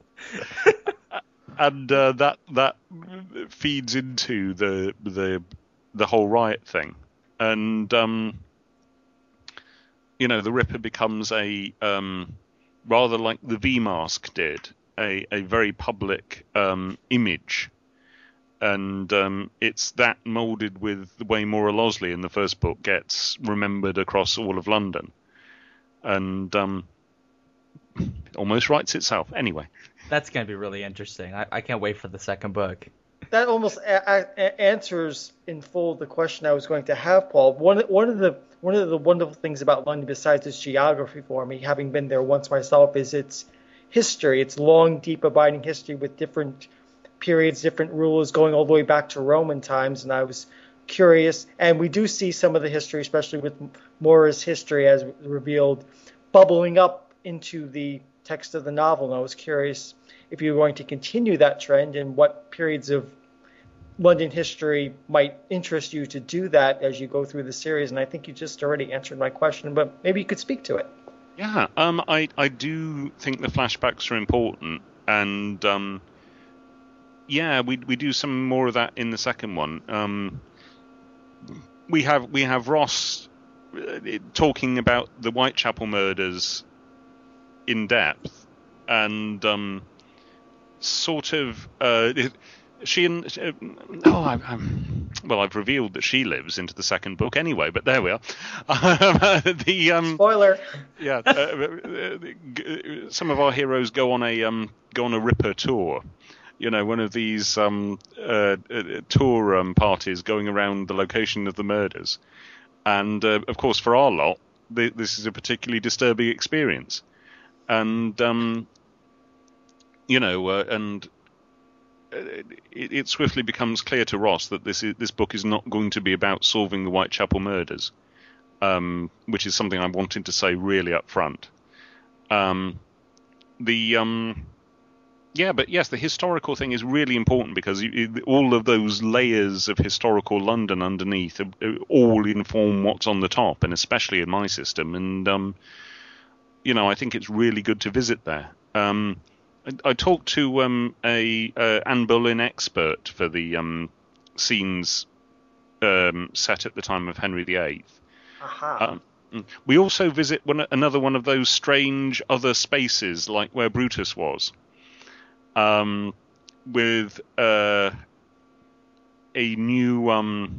and uh, that that feeds into the the the whole riot thing, and um, you know, the Ripper becomes a um, rather like the V Mask did, a a very public um, image, and um, it's that moulded with the way Maura Losley in the first book gets remembered across all of London, and. Um, almost writes itself. Anyway. That's going to be really interesting. I, I can't wait for the second book. That almost a- a- answers in full the question I was going to have, Paul. One, one of the one of the wonderful things about London, besides its geography for me, having been there once myself, is its history, its long, deep, abiding history with different periods, different rulers going all the way back to Roman times. And I was curious, and we do see some of the history, especially with Maura's history as revealed, bubbling up into the text of the novel, and I was curious if you were going to continue that trend and what periods of London history might interest you to do that as you go through the series. And I think you just already answered my question, but maybe you could speak to it. Yeah, um, I, I do think the flashbacks are important, and um, yeah, we we do some more of that in the second one. Um, we have we have Ross uh, talking about the Whitechapel murders in depth, and um, sort of uh, she and uh, oh, I, I'm, well, I've revealed that she lives into the second book anyway, but there we are. the um, Spoiler. Yeah, uh, some of our heroes go on a um, go on a Ripper tour. You know, one of these um, uh, uh, tour um, parties going around the location of the murders, and uh, of course, for our lot, th- this is a particularly disturbing experience, and um, you know, uh, and it, it swiftly becomes clear to Ross that this is, this book is not going to be about solving the Whitechapel murders, um, which is something I wanted to say really up front. Um, the um, yeah, but yes, the historical thing is really important because you, all of those layers of historical London underneath are, are all inform what's on the top, and especially in my system. And um, you know, I think it's really good to visit there. Um, I, I talked to um, a uh, Anne Boleyn expert for the um, scenes um, set at the time of Henry the Eighth. Aha. Um, we also visit one, another one of those strange other spaces, like where Brutus was, um, with uh, a new um,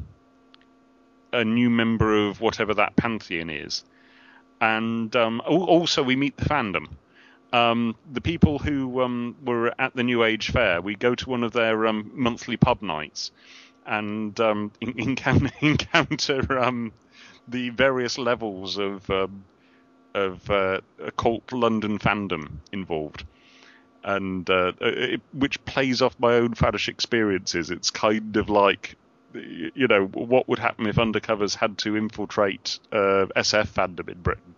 a new member of whatever that pantheon is, and um, also we meet the fandom. Um, the people who um, were at the New Age Fair, we go to one of their um, monthly pub nights and um, encounter, encounter um, the various levels of um, of uh, occult London fandom involved, and uh, it, which plays off my own faddish experiences. It's kind of like, you know, what would happen if undercovers had to infiltrate uh, S F fandom in Britain.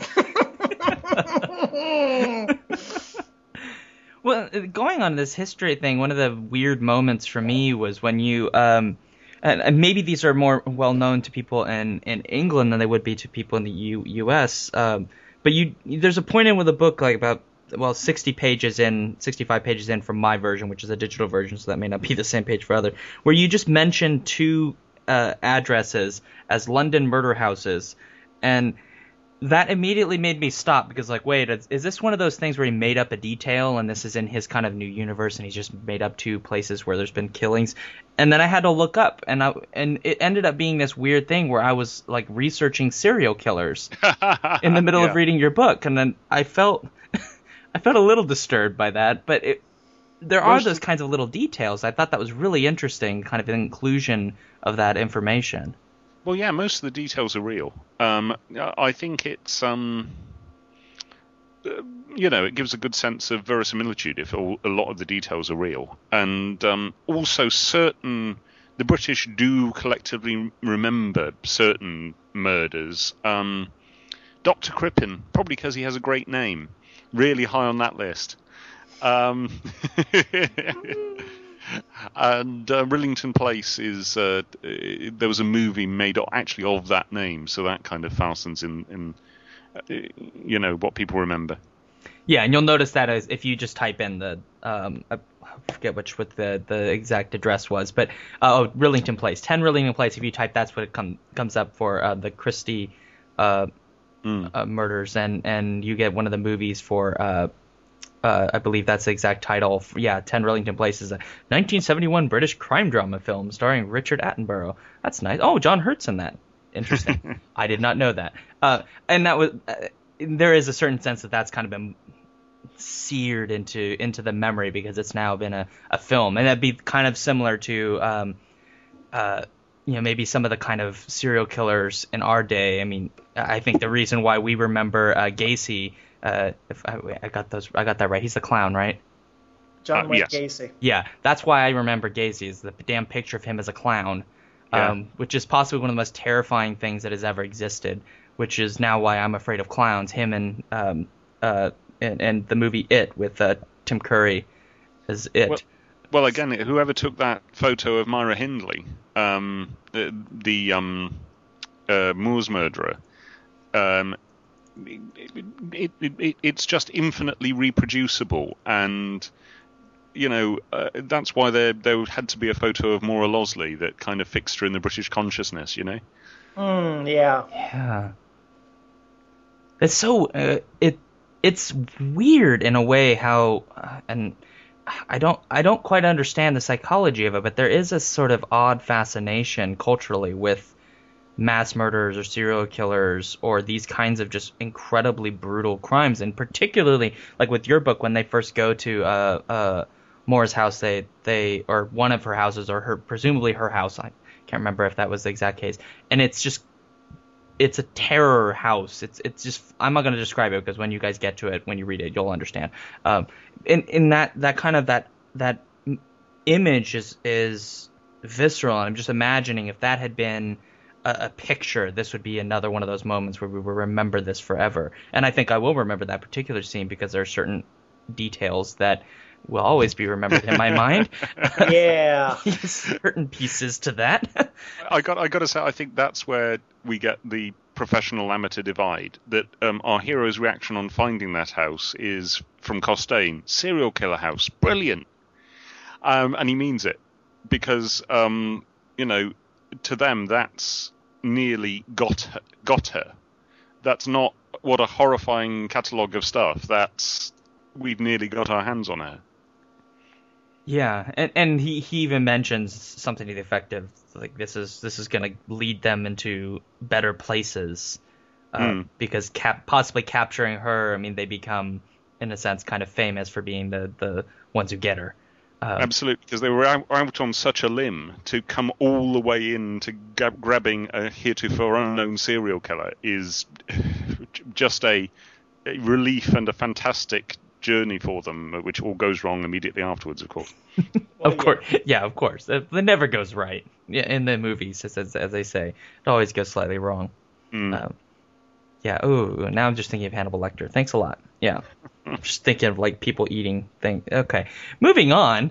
Well, going on this history thing, one of the weird moments for me was when you, um, and, and maybe these are more well known to people in, in England than they would be to people in the U, U.S. Um, but you, there's a point in with the book, like about well sixty pages in, sixty-five pages in from my version, which is a digital version, so that may not be the same page for other, where you just mention two uh, addresses as London murder houses, and that immediately made me stop because, like, wait, is, is this one of those things where he made up a detail and this is in his kind of new universe and he's just made up two places where there's been killings? And then I had to look up, and I, and it ended up being this weird thing where I was, like, researching serial killers in the middle Yeah. of reading your book, and then I felt I felt a little disturbed by that, but it, there are Most those of- kinds of little details. I thought that was really interesting, kind of an inclusion of that information. Well, yeah, most of the details are real. Um, I think it's, um, uh, you know, it gives a good sense of verisimilitude if all, a lot of the details are real. And um, also certain, the British do collectively remember certain murders. Um, Doctor Crippen, probably because he has a great name, really high on that list. Um, and uh, Rillington Place is uh, there was a movie made actually of that name, so that kind of fastens in, in uh, you know, what people remember. Yeah, and you'll notice that as if you just type in the um, I forget which what the, the exact address was, but uh, oh, Rillington Place, ten Rillington Place. If you type, that's what it com- comes up for uh, the Christie uh, Mm. uh, murders, and and you get one of the movies for. Uh, Uh, I believe that's the exact title. Yeah, ten Rillington Place is a nineteen seventy-one British crime drama film starring Richard Attenborough. That's nice. Oh, John Hurt's in that. Interesting. I did not know that. Uh, and that was uh, there is a certain sense that that's kind of been seared into into the memory because it's now been a, a film, and that'd be kind of similar to um, uh, you know, maybe some of the kind of serial killers in our day. I mean, I think the reason why we remember uh, Gacy. Uh, if I, I got those, I got that right. He's the clown, right? John Uh, Wayne yes. Gacy. Yeah, that's why I remember Gacy. Is the damn picture of him as a clown, Yeah. um, which is possibly one of the most terrifying things that has ever existed. Which is now why I'm afraid of clowns. Him and um, uh, and, and the movie It with uh, Tim Curry as It. Well, well, again, whoever took that photo of Myra Hindley, um, the, the um, uh, Moors murderer, um, It, it, it, it, it's just infinitely reproducible, and you know, uh, that's why there there had to be a photo of Maura Losley that kind of fixed her in the British consciousness, you know? Mm, yeah. Yeah. It's so uh, it it's weird in a way how uh, and I don't I don't quite understand the psychology of it, but there is a sort of odd fascination culturally with mass murderers or serial killers or these kinds of just incredibly brutal crimes, and particularly like with your book when they first go to uh uh Maura's house, they they or one of her houses or her presumably her house, I can't remember if that was the exact case, and it's just it's a terror house. It's it's just I'm not going to describe it because when you guys get to it, when you read it, you'll understand. Um, in in that that kind of that that image is is visceral, and I'm just imagining if that had been a, a picture, this would be another one of those moments where we will remember this forever. And I think I will remember that particular scene because there are certain details that will always be remembered in my mind. Yeah. Certain pieces to that. I got I got to say, I think that's where we get the professional amateur divide. That um, our hero's reaction on finding that house is from Costain, serial killer house, brilliant, um, and he means it because um, you know, to them that's nearly got her, got her. That's not what a horrifying catalogue of stuff. That's we've nearly got our hands on her. Yeah, and and he, he even mentions something to the effect of like this is this is going to lead them into better places uh, mm. because cap- possibly capturing her. I mean, they become in a sense kind of famous for being the, the ones who get her. Uh, Absolutely, because they were out, out on such a limb to come all the way in to g- grabbing a heretofore unknown serial killer is just a, a relief and a fantastic journey for them, which all goes wrong immediately afterwards, of course. Of yeah. course, yeah, of course. It, it never goes right. Yeah, in the movies, as as, as they say, it always goes slightly wrong. Mm. Um, yeah. Oh, now I'm just thinking of Hannibal Lecter. Thanks a lot. Yeah, just thinking of like people eating things. Okay, moving on.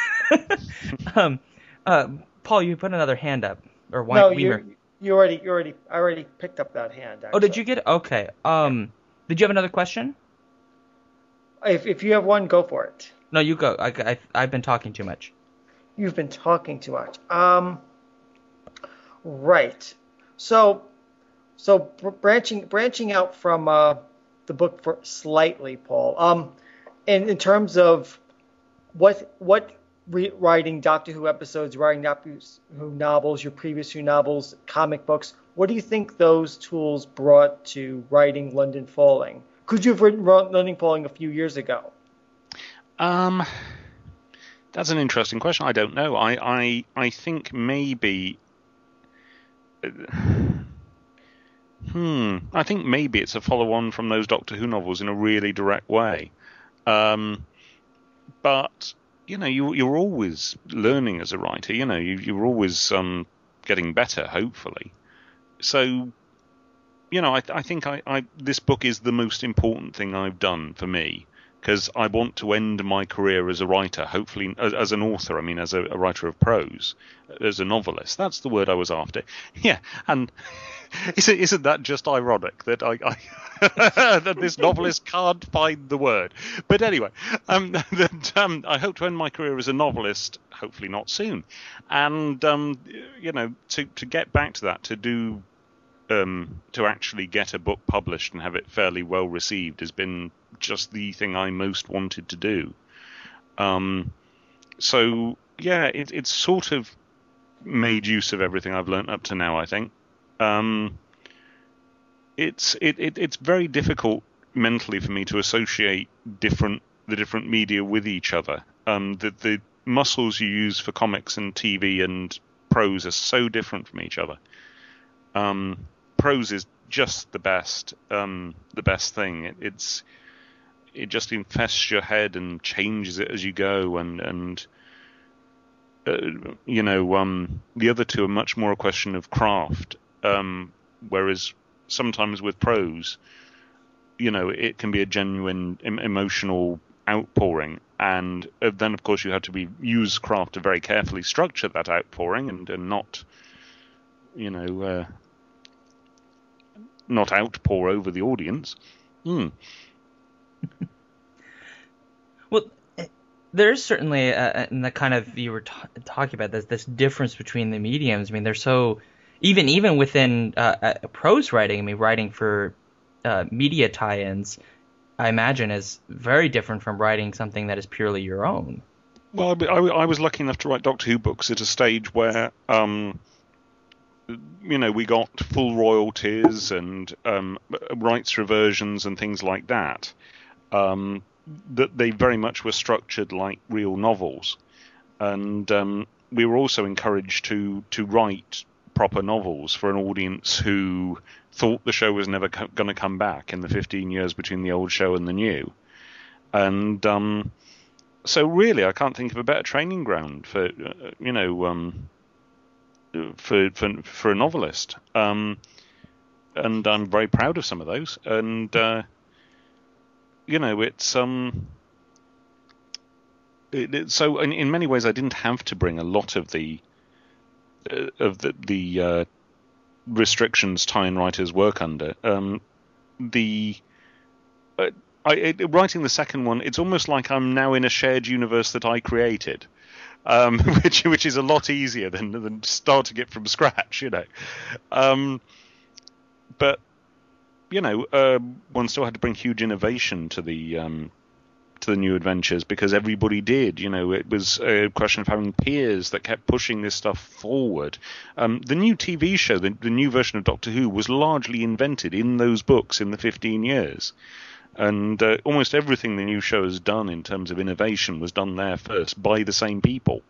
um, uh, Paul, you put another hand up, or why? No, you you already you already I already picked up that hand. Actually. Oh, did you get it? Okay. Um, did you have another question? If if you have one, go for it. No, you go. I, I, I've been talking too much. You've been talking too much. Um, right. So, so branching branching out from uh, the book for slightly, Paul. Um, in in terms of what what re- writing Doctor Who episodes, writing Doctor Who novels, your previous few novels, comic books. What do you think those tools brought to writing London Falling? Could you have written London Falling a few years ago? Um, that's an interesting question. I don't know. I, I, I think maybe. Uh, hmm. I think maybe it's a follow-on from those Doctor Who novels in a really direct way. Um, but you know, you you're always learning as a writer. You know, you you're always um getting better, hopefully. So. You know, I, I think I, I, this book is the most important thing I've done for me because I want to end my career as a writer, hopefully as, as an author. I mean, as a, a writer of prose, as a novelist. That's the word I was after. Yeah, and isn't isn't that just ironic that I, I that this novelist can't find the word? But anyway, um, that um, I hope to end my career as a novelist, hopefully not soon, and um, you know, to to get back to that, to do. Um, to actually get a book published and have it fairly well received has been just the thing I most wanted to do. Um, so, yeah, it, it's sort of made use of everything I've learnt up to now, I think. Um, it's it, it, it's very difficult mentally for me to associate different the different media with each other. Um, the, the muscles you use for comics and T V and prose are so different from each other. Um, prose is just the best, um, the best thing. It, it's it just infests your head and changes it as you go, and and uh, you know, um, the other two are much more a question of craft. Um, whereas sometimes with prose, you know, it can be a genuine em- emotional outpouring, and uh, then of course you have to be use craft to very carefully structure that outpouring and, and not, you know. Uh, not outpour over the audience. Hmm. Well, there's certainly uh, in the kind of you were t- talking about this this difference between the mediums. I mean, they're so even even within uh, uh, prose writing. I mean, writing for uh, media tie-ins, I imagine, is very different from writing something that is purely your own. Well, I, I was lucky enough to write Doctor Who books at a stage where, um, you know, we got full royalties and um, rights reversions and things like that. Um, that they very much were structured like real novels, and um, we were also encouraged to to write proper novels for an audience who thought the show was never co- going to come back in the fifteen years between the old show and the new. And um, so really, I can't think of a better training ground for, uh, you know, um, for, for for a novelist. Um, and I'm very proud of some of those. And, uh, you know, it's... um. It, it, so in, in many ways, I didn't have to bring a lot of the uh, of the, the uh, restrictions tie-in writers work under. Um, the uh, I, it, writing the second one, it's almost like I'm now in a shared universe that I created, um, which which is a lot easier than than starting it from scratch, you know. Um, but you know, uh, one still had to bring huge innovation to the um, to the new adventures because everybody did. You know, it was a question of having peers that kept pushing this stuff forward. Um, the new T V show, the, the new version of Doctor Who, was largely invented in those books in the fifteen years. And uh, almost everything the new show has done in terms of innovation was done there first by the same people.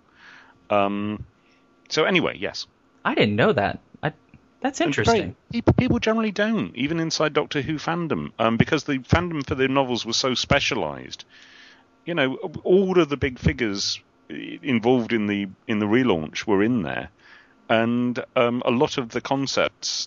Um, so anyway, yes. I didn't know that. I, that's interesting. People, people generally don't, even inside Doctor Who fandom, um, because the fandom for the novels was so specialised. You know, all of the big figures involved in the in the relaunch were in there, and um, a lot of the concepts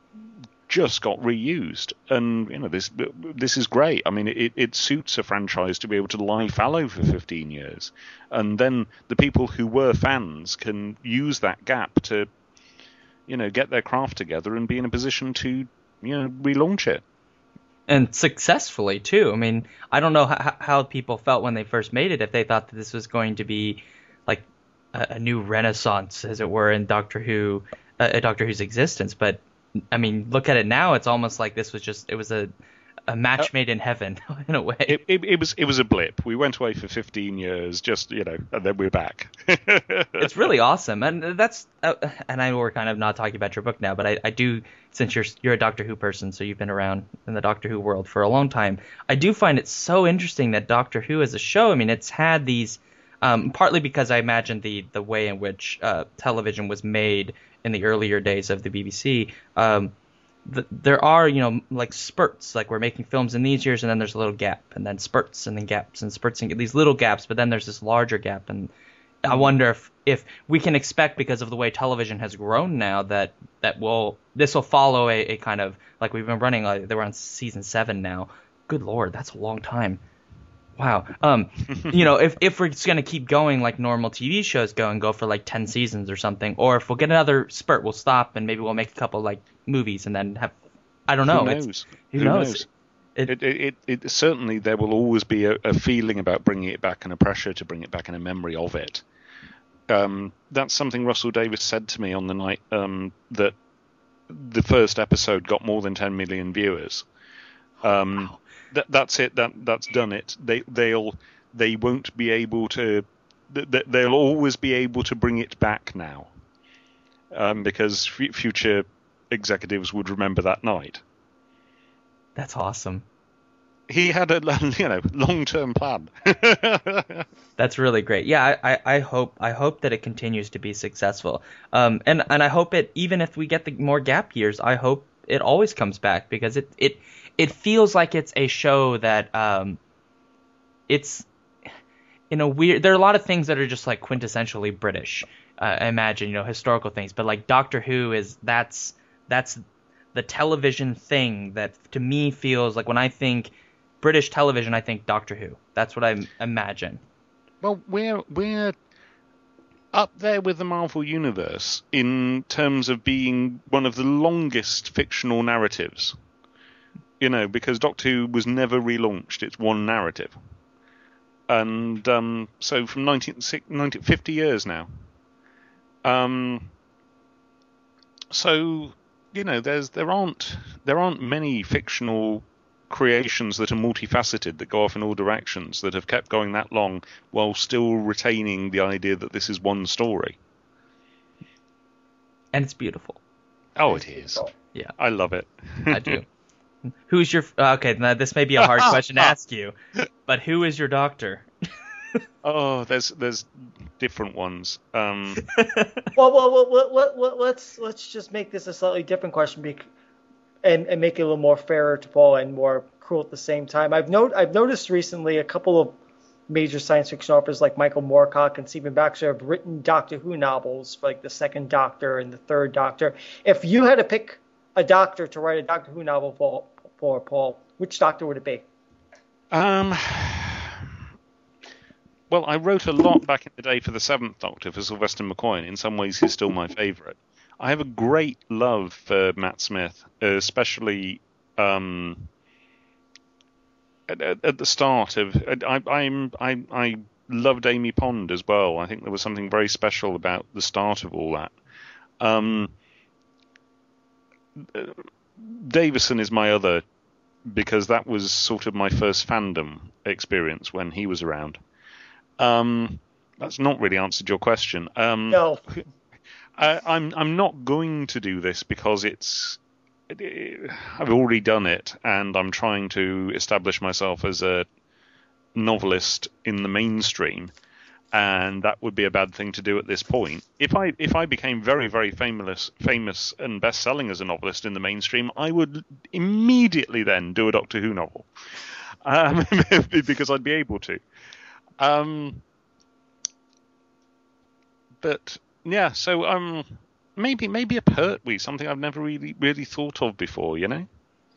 just got reused. And you know, this this is great. I mean, it, it suits a franchise to be able to lie fallow for fifteen years, and then the people who were fans can use that gap to, you know, get their craft together and be in a position to, you know, relaunch it. And successfully, too. I mean, I don't know how, how people felt when they first made it, if they thought that this was going to be like a, a new renaissance, as it were, in Doctor Who, uh, Doctor Who's existence. But, I mean, look at it now, it's almost like this was just, it was a, a match made in heaven, in a way. It, it, it was it was a blip. We went away for fifteen years, just, you know, and then we're back. It's really awesome. And that's, uh, and I know we're kind of not talking about your book now, but I, I do, since you're you're a Doctor Who person, so you've been around in the Doctor Who world for a long time, I do find it so interesting that Doctor Who as a show, I mean, it's had these, um, partly because I imagine the, the way in which uh, television was made in the earlier days of the B B C, um, the, there are, you know, like spurts, like we're making films in these years, and then there's a little gap, and then spurts, and then gaps, and spurts, and these little gaps, but then there's this larger gap, and I wonder if, if we can expect, because of the way television has grown now, that that will this will follow a, a kind of, like we've been running, like, they're on season seven now. Good Lord, that's a long time. Wow. Um, you know, if if we're just going to keep going like normal T V shows go and go for like ten seasons or something, or if we'll get another spurt, we'll stop and maybe we'll make a couple like movies and then have, I don't know. Who knows? Who, who knows? knows? It, it, it, it certainly, there will always be a, a feeling about bringing it back and a pressure to bring it back and a memory of it. Um, that's something Russell Davies said to me on the night um, that the first episode got more than ten million viewers. Um, wow. that, that's it. That that's done it. They they'll they won't be able to. They, they'll always be able to bring it back now, um, because f- future executives would remember that night. That's awesome. He had a you know long-term plan. That's really great. Yeah, I, I, I hope I hope that it continues to be successful. Um, and and I hope it, even if we get the more gap years, I hope it always comes back, because it it it feels like it's a show that um, it's in a weird. There are a lot of things that are just like quintessentially British. Uh, I imagine, you know, historical things, but like Doctor Who is that's that's the television thing that to me feels like, when I think British television, I think Doctor Who. That's what I imagine. Well, we're we're up there with the Marvel Universe in terms of being one of the longest fictional narratives. You know, because Doctor Who was never relaunched. It's one narrative. and um, so from nineteen, nineteen, fifty years now. Um, so you know, there's there aren't there aren't many fictional creations that are multifaceted, that go off in all directions, that have kept going that long while still retaining the idea that this is one story. And it's beautiful. Oh, it is. Yeah, I love it. I do. Who's your okay? Now this may be a hard question to ask you, but who is your doctor? Oh, there's there's different ones. Um, well, well, well, well, let, let, let's let's just make this a slightly different question, bec- and and make it a little more fairer to Paul and more cruel at the same time. I've not I've noticed recently a couple of major science fiction authors like Michael Moorcock and Stephen Baxter have written Doctor Who novels for like the Second Doctor and the Third Doctor. If you had to pick a doctor to write a Doctor Who novel for, for Paul, which doctor would it be? Um. Well, I wrote a lot back in the day for the Seventh Doctor, for Sylvester McCoy, and in some ways he's still my favourite. I have a great love for Matt Smith, especially um, at, at the start of. I, I'm I I loved Amy Pond as well. I think there was something very special about the start of all that. Um, Davison is my other, because that was sort of my first fandom experience when he was around. Um, that's not really answered your question. Um, no, I, I'm I'm not going to do this because it's it, I've already done it, and I'm trying to establish myself as a novelist in the mainstream, and that would be a bad thing to do at this point. If I if I became very very famous famous and best selling as a novelist in the mainstream, I would immediately then do a Doctor Who novel, um, because I'd be able to. Um, but yeah, so um, maybe maybe a Pertwee, something I've never really really thought of before, you know.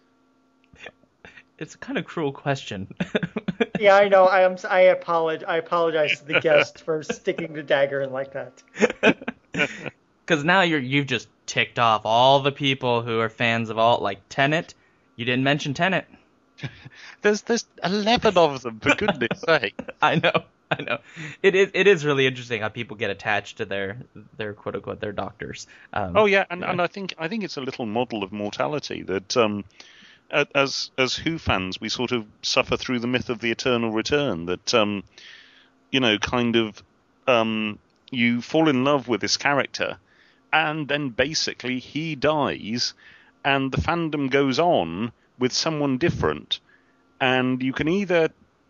It's a kind of cruel question. Yeah, I know. I am. I apologize. I apologize to the guest for sticking the dagger in like that. Because now you're you've just ticked off all the people who are fans of all, like Tenet. You didn't mention Tenet. There's there's eleven of them, for goodness sake. I know, I know. It is it is really interesting how people get attached to their their quote unquote their doctors. Um, oh yeah, and, yeah. and I think I think it's a little model of mortality that um, as as Who fans we sort of suffer through the myth of the eternal return. That um, you know, kind of um, you fall in love with this character, and then basically he dies, and the fandom goes on with someone different, and you can either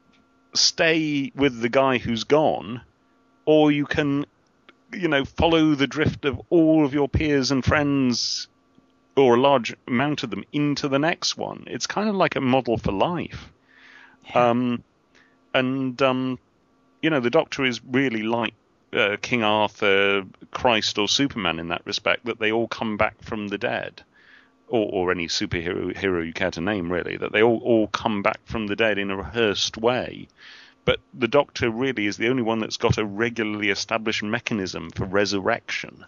stay with the guy who's gone, or you can, you know, follow the drift of all of your peers and friends, or a large amount of them, into the next one. It's kind of like a model for life. Yeah. Um, and, um, you know, the Doctor is really like uh, King Arthur, Christ, or Superman in that respect, that they all come back from the dead. Or, or any superhero hero you care to name, really, that they all, all come back from the dead in a rehearsed way. But the Doctor really is the only one that's got a regularly established mechanism for resurrection.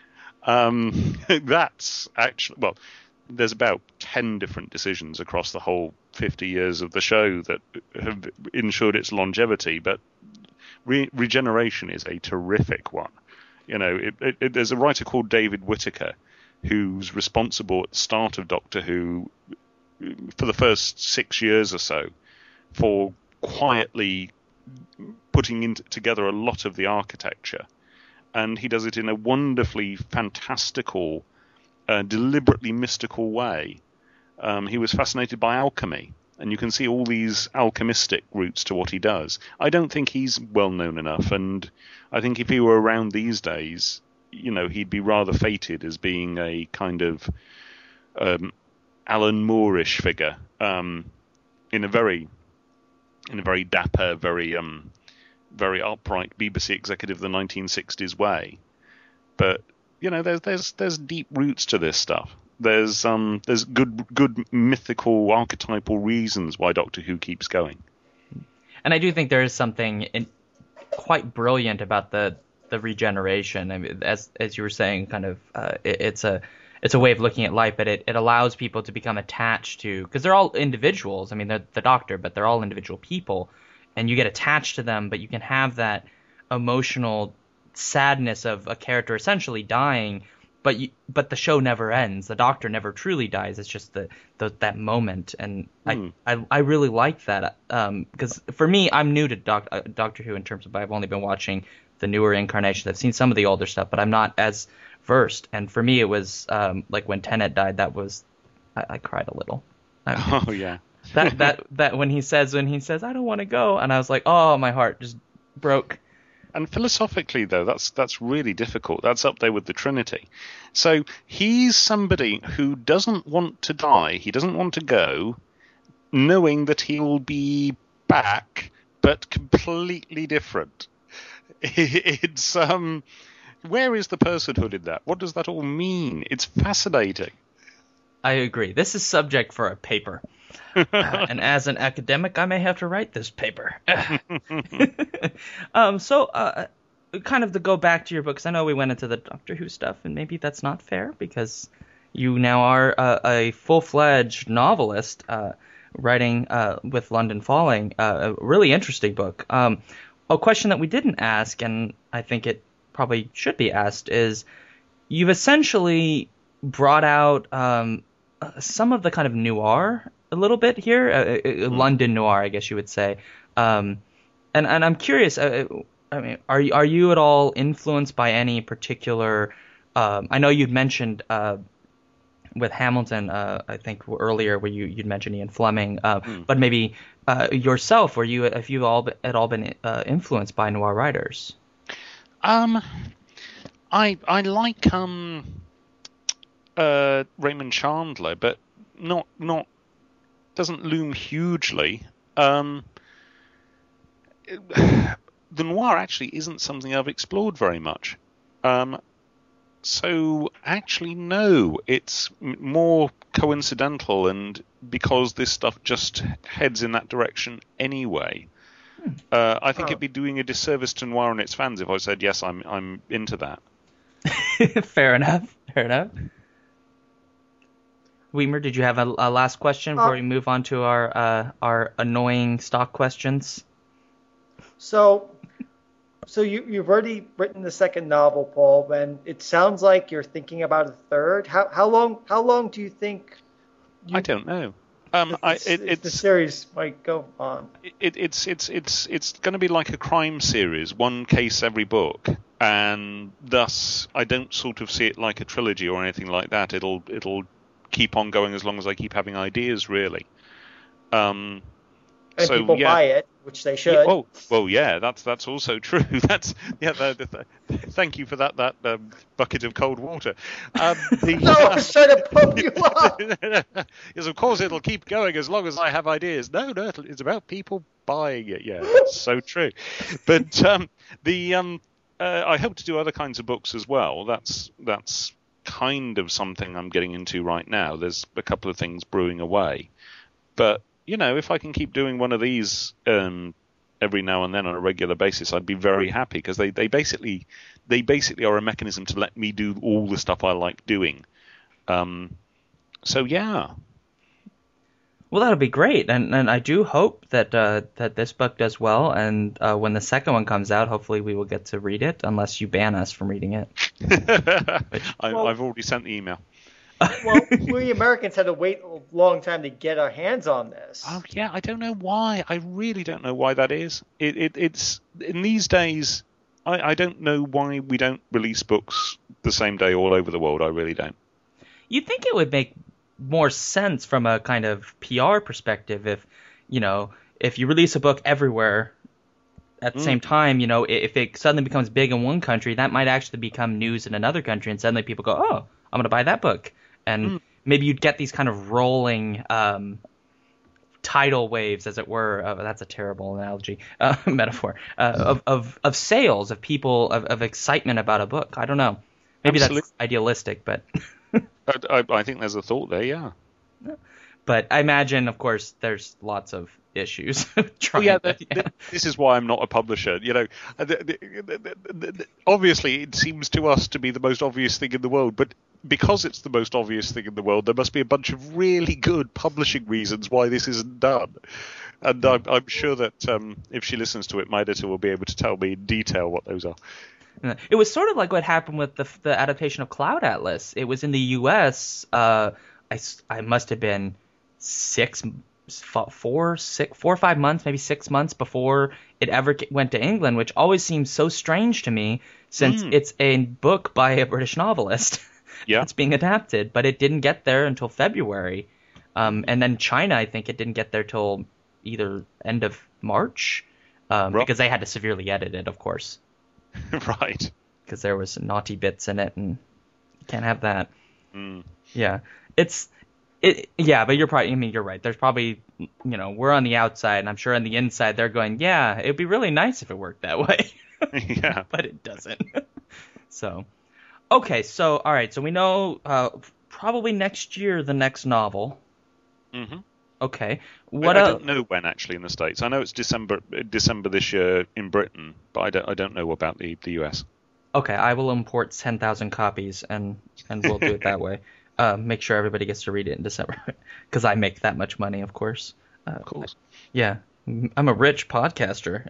Um, that's actually, well, there's about ten different decisions across the whole fifty years of the show that have ensured its longevity, but re- regeneration is a terrific one. You know, it, it, it, there's a writer called David Whittaker who's responsible at the start of Doctor Who for the first six years or so for quietly putting in, together a lot of the architecture. And he does it in a wonderfully fantastical, uh, deliberately mystical way. Um, he was fascinated by alchemy, and you can see all these alchemistic roots to what he does. I don't think he's well known enough, and I think if he were around these days, you know, he'd be rather fated as being a kind of um, Alan Moore-ish figure, um, in a very, in a very dapper, very, um, very upright B B C executive of the nineteen sixties way. But you know, there's there's there's deep roots to this stuff. There's um there's good good mythical archetypal reasons why Doctor Who keeps going. And I do think there is something in, quite brilliant about the. the regeneration. I mean, as as you were saying, kind of uh, it, it's a it's a way of looking at life, but it, it allows people to become attached to, because they're all individuals. I mean, they're the Doctor, but they're all individual people, and you get attached to them, but you can have that emotional sadness of a character essentially dying, but you, but the show never ends. The Doctor never truly dies. It's just the, the that moment, and mm. I, I I really like that because um, for me, I'm new to Doc, uh, Doctor Who in terms of I've only been watching the newer incarnations. I've seen some of the older stuff, but I'm not as versed. And for me, it was um, like when Tennant died. That was I, I cried a little. I, oh yeah. that that that when he says when he says I don't want to go, and I was like, oh, my heart just broke. And philosophically, though, that's that's really difficult. That's up there with the Trinity. So he's somebody who doesn't want to die. He doesn't want to go, knowing that he will be back, but completely different. It's um, where is the personhood in that? What does that all mean? It's fascinating. I agree. This is subject for a paper. uh, and as an academic, I may have to write this paper. um, so, uh, kind of to go back to your books, I know we went into the Doctor Who stuff, and maybe that's not fair because you now are uh, a full-fledged novelist uh, writing uh, with London Falling, uh, a really interesting book. Um, a question that we didn't ask, and I think it probably should be asked, is you've essentially brought out um, some of the kind of noir a little bit here, uh, uh, London noir, I guess you would say. Um, and and I'm curious. Uh, I mean, are you are you at all influenced by any particular? Um, I know you'd mentioned uh, with Hamilton, uh, I think earlier, where you you'd mentioned Ian Fleming, uh, mm. but maybe uh, yourself, or you, if you've all at all been uh, influenced by noir writers. Um, I I like um, uh, Raymond Chandler, but not not. doesn't loom hugely. Um, the noir actually isn't something I've explored very much. Um, so actually, no, it's more coincidental, and because this stuff just heads in that direction anyway. Hmm. Uh, I think oh. it'd be doing a disservice to noir and its fans if I said yes, I'm I'm into that. Fair enough. Fair enough. Weimer, did you have a, a last question before uh, we move on to our uh, our annoying stock questions? So, so you you've already written the second novel, Paul, and it sounds like you're thinking about a third. How how long how long do you think? You, I don't know. Um, I, it, it's, the series might go on. It, it's it's it's it's going to be like a crime series, one case every book, and thus I don't sort of see it like a trilogy or anything like that. It'll it'll keep on going as long as I keep having ideas, really. Um, and so, people yeah. buy it, which they should. Yeah, oh, well, yeah, that's that's also true. That's yeah. The, the, the, thank you for that that um, bucket of cold water. Um, the, no, I was trying to pump you up. Yes, of course it'll keep going as long as I have ideas. No, no, it's about people buying it. Yeah, that's so true. But um, the um, uh, I hope to do other kinds of books as well. That's that's. kind of something I'm getting into right now. There's a couple of things brewing away, but you know, if I can keep doing one of these um, every now and then on a regular basis, I'd be very happy because they, they basically they basically are a mechanism to let me do all the stuff I like doing. Um, so yeah. Well, that'll be great, and and I do hope that uh, that this book does well, and uh, when the second one comes out, hopefully we will get to read it, unless you ban us from reading it. I, well, I've already sent the email. Well, we Americans had to wait a long time to get our hands on this. Oh yeah, I don't know why. I really don't know why that is. It, it it's in these days. I, I don't know why we don't release books the same day all over the world. I really don't. You'd think it would make more sense from a kind of P R perspective if, you know, if you release a book everywhere at the mm. same time, you know, if it suddenly becomes big in one country, that might actually become news in another country, and suddenly people go, oh, I'm going to buy that book. And mm. maybe you'd get these kind of rolling um, tidal waves, as it were. Uh, that's a terrible analogy, uh, metaphor, uh, of, of, of sales, of people, of, of excitement about a book. I don't know. Maybe Absolutely. That's idealistic, but... I, I think there's a thought there, yeah. But I imagine, of course, there's lots of issues. oh, yeah, the, yeah. The, this is why I'm not a publisher. You know, the, the, the, obviously, it seems to us to be the most obvious thing in the world, but because it's the most obvious thing in the world, there must be a bunch of really good publishing reasons why this isn't done. And I'm, I'm sure that um, if she listens to it, my editor will be able to tell me in detail what those are. It was sort of like what happened with the the adaptation of Cloud Atlas. It was in the U S. Uh, I, I must have been six, four, six, four or five months, maybe six months before it ever went to England, which always seems so strange to me since mm. it's a book by a British novelist. Yeah, it's being adapted, but it didn't get there until February. Um, and then China, I think it didn't get there till either end of March, um, right. because they had to severely edit it, of course. Right. Because there was naughty bits in it, and you can't have that. Mm. Yeah. It's, it. Yeah, but you're probably, I mean, you're right. There's probably, you know, we're on the outside, and I'm sure on the inside they're going, yeah, it'd be really nice if it worked that way. Yeah. But it doesn't. So, okay, so, all right, so we know uh, probably next year the next novel. Mm-hmm. Okay. What I, I else? don't know when actually in the States. I know it's December December this year in Britain, but I don't I don't know about the, the U S. Okay, I will import ten thousand copies and, and we'll do it that way. Uh, make sure everybody gets to read it in December because I make that much money, of course. Uh, of course. Yeah, I'm a rich podcaster.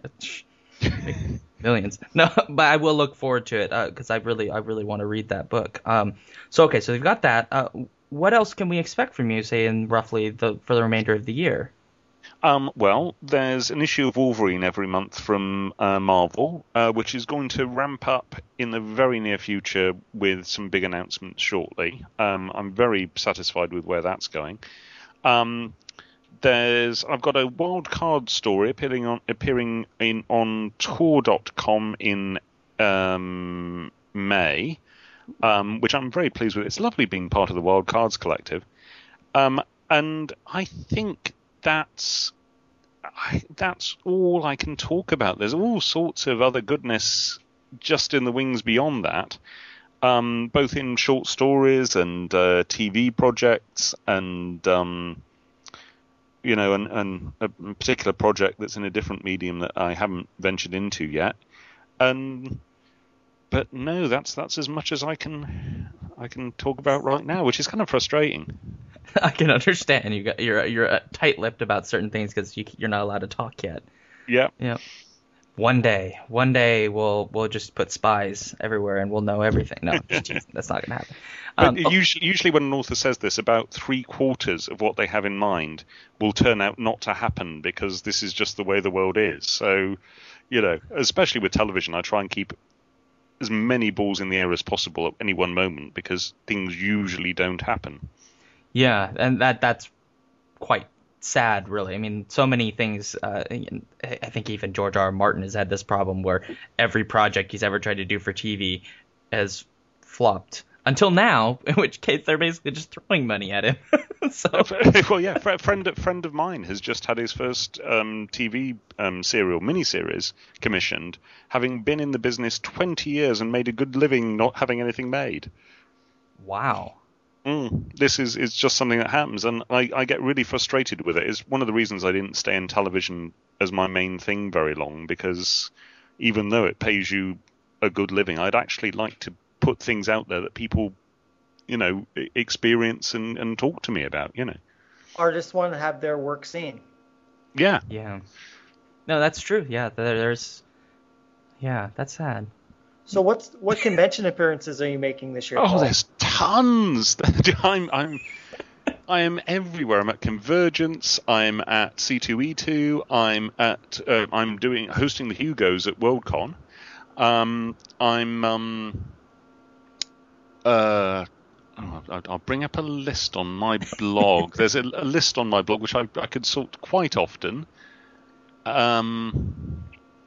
Millions. No, but I will look forward to it because uh, I really I really want to read that book. Um, so okay, so we've got that. Uh, What else can we expect from you, say, in roughly the for the remainder of the year? Um, well, there's an issue of Wolverine every month from uh, Marvel, uh, which is going to ramp up in the very near future with some big announcements shortly. Um, I'm very satisfied with where that's going. Um, there's I've got a wild card story appearing on appearing in on Tor dot com in um, May. Um, which I'm very pleased with. It's lovely being part of the Wild Cards Collective. Um, and I think that's I, that's all I can talk about. There's all sorts of other goodness just in the wings beyond that, um, both in short stories and uh, T V projects and, um, you know, and, and a particular project that's in a different medium that I haven't ventured into yet. And... But no, that's that's as much as I can I can talk about right now, which is kind of frustrating. I can understand you got you're you're tight-lipped about certain things because you, you're not allowed to talk yet. Yeah. Yeah. One day, one day we'll we'll just put spies everywhere and we'll know everything. No, geez, that's not going to happen. Um, but usually, usually when an author says this, about three quarters of what they have in mind will turn out not to happen because this is just the way the world is. So, you know, especially with television, I try and keep as many balls in the air as possible at any one moment because things usually don't happen. Yeah, and that that's quite sad, really. I mean, so many things. Uh, I think even George R. R. Martin has had this problem where every project he's ever tried to do for T V has flopped until now, in which case they're basically just throwing money at him. So, well, yeah, a friend a friend of mine has just had his first um, T V um, serial miniseries commissioned, having been in the business twenty years and made a good living not having anything made. Wow. Mm, this is it's just something that happens, and I, I get really frustrated with it. It's one of the reasons I didn't stay in television as my main thing very long, because even though it pays you a good living, I'd actually like to put things out there that people, you know, experience and, and talk to me about, you know. Artists want to have their work seen. Yeah. Yeah. No, that's true. Yeah, there, there's... Yeah, that's sad. So what's what convention appearances are you making this year? Oh, Paul? there's tons. I'm I'm I am everywhere. I'm at Convergence. I'm at C two E two. I'm at uh, I'm doing hosting the Hugos at Worldcon. Um, I'm um uh. Oh, I'll bring up a list on my blog. There's a, a list on my blog which I, I could sort quite often. Um,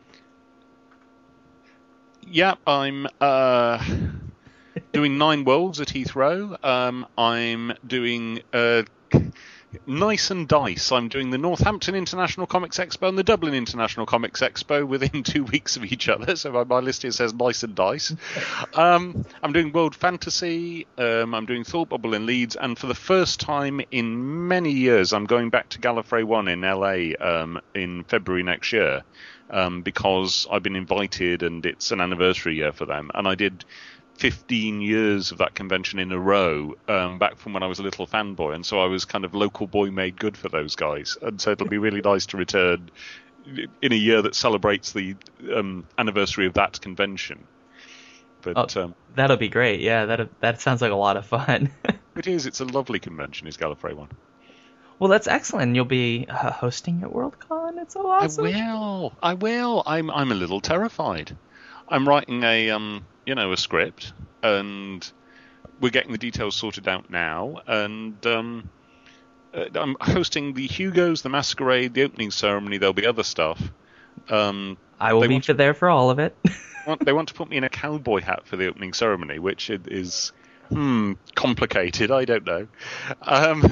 yeah, I'm uh, doing Nine Worlds at Heathrow. Um, I'm doing uh, Nice and Dice. I'm doing the Northampton International Comics Expo and the Dublin International Comics Expo within two weeks of each other. So my, my list here says Nice and Dice. Um, I'm doing World Fantasy. Um, I'm doing Thought Bubble in Leeds. And for the first time in many years, I'm going back to Gallifrey One in L A um, in February next year um, because I've been invited and it's an anniversary year for them. And I did fifteen years of that convention in a row, um, back from when I was a little fanboy, and so I was kind of local boy made good for those guys. And so it'll be really nice to return in a year that celebrates the um, anniversary of that convention. But Oh, um, that'll be great. Yeah, that that sounds like a lot of fun. it is. It's a lovely convention, is Gallifrey one. Well, that's excellent. You'll be uh, hosting at Worldcon. It's so awesome. I will. I will. I'm. I'm a little terrified. I'm writing a um, you know, a script, and we're getting the details sorted out now. And um, uh, I'm hosting the Hugos, the Masquerade, the opening ceremony. There'll be other stuff. Um, I will they be want to- there for all of it. want- they want to put me in a cowboy hat for the opening ceremony, which i- is hmm complicated. I don't know. Um,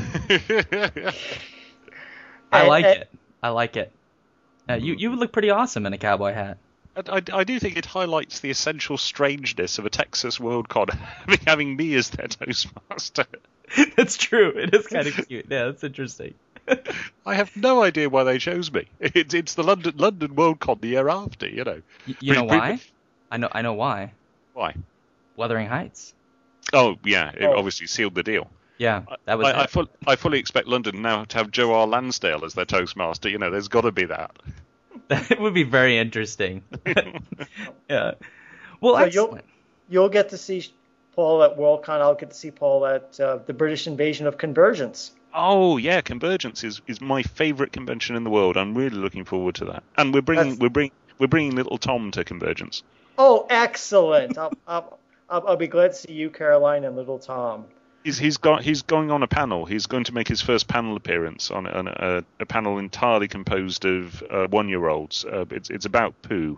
I And- like and- it. I like it. Uh, you you would look pretty awesome in a cowboy hat. I, I, I do think it highlights the essential strangeness of a Texas Worldcon having, having me as their Toastmaster. That's true. It is kind of cute. Yeah, that's interesting. I have no idea why they chose me. It's it's the London London Worldcon the year after, you know. Y- you know Pre- pre- why? I know. I know why. Why? Wuthering Heights. Oh yeah, it Oh. obviously sealed the deal. Yeah, that was. I, I, it. full, I fully expect London now to have Joe R. Lansdale as their Toastmaster. You know, there's got to be that. That would be very interesting. Yeah. Well, So you'll excellent. you'll get to see Paul at Worldcon. I'll get to see Paul at uh, the British Invasion of Convergence. Oh yeah, Convergence is, is my favourite convention in the world. I'm really looking forward to that. And we're bringing That's- we're bring we're bringing little Tom to Convergence. Oh, excellent! I'll, I'll, I'll, I'll be glad to see you, Caroline, and little Tom. He's he's got he's going on a panel. He's going to make his first panel appearance on, on a, a panel entirely composed of uh, one-year-olds. Uh, it's it's about poo.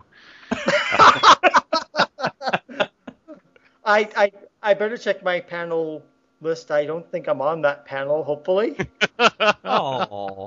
I, I I better check my panel list. I don't think I'm on that panel. Hopefully. Oh.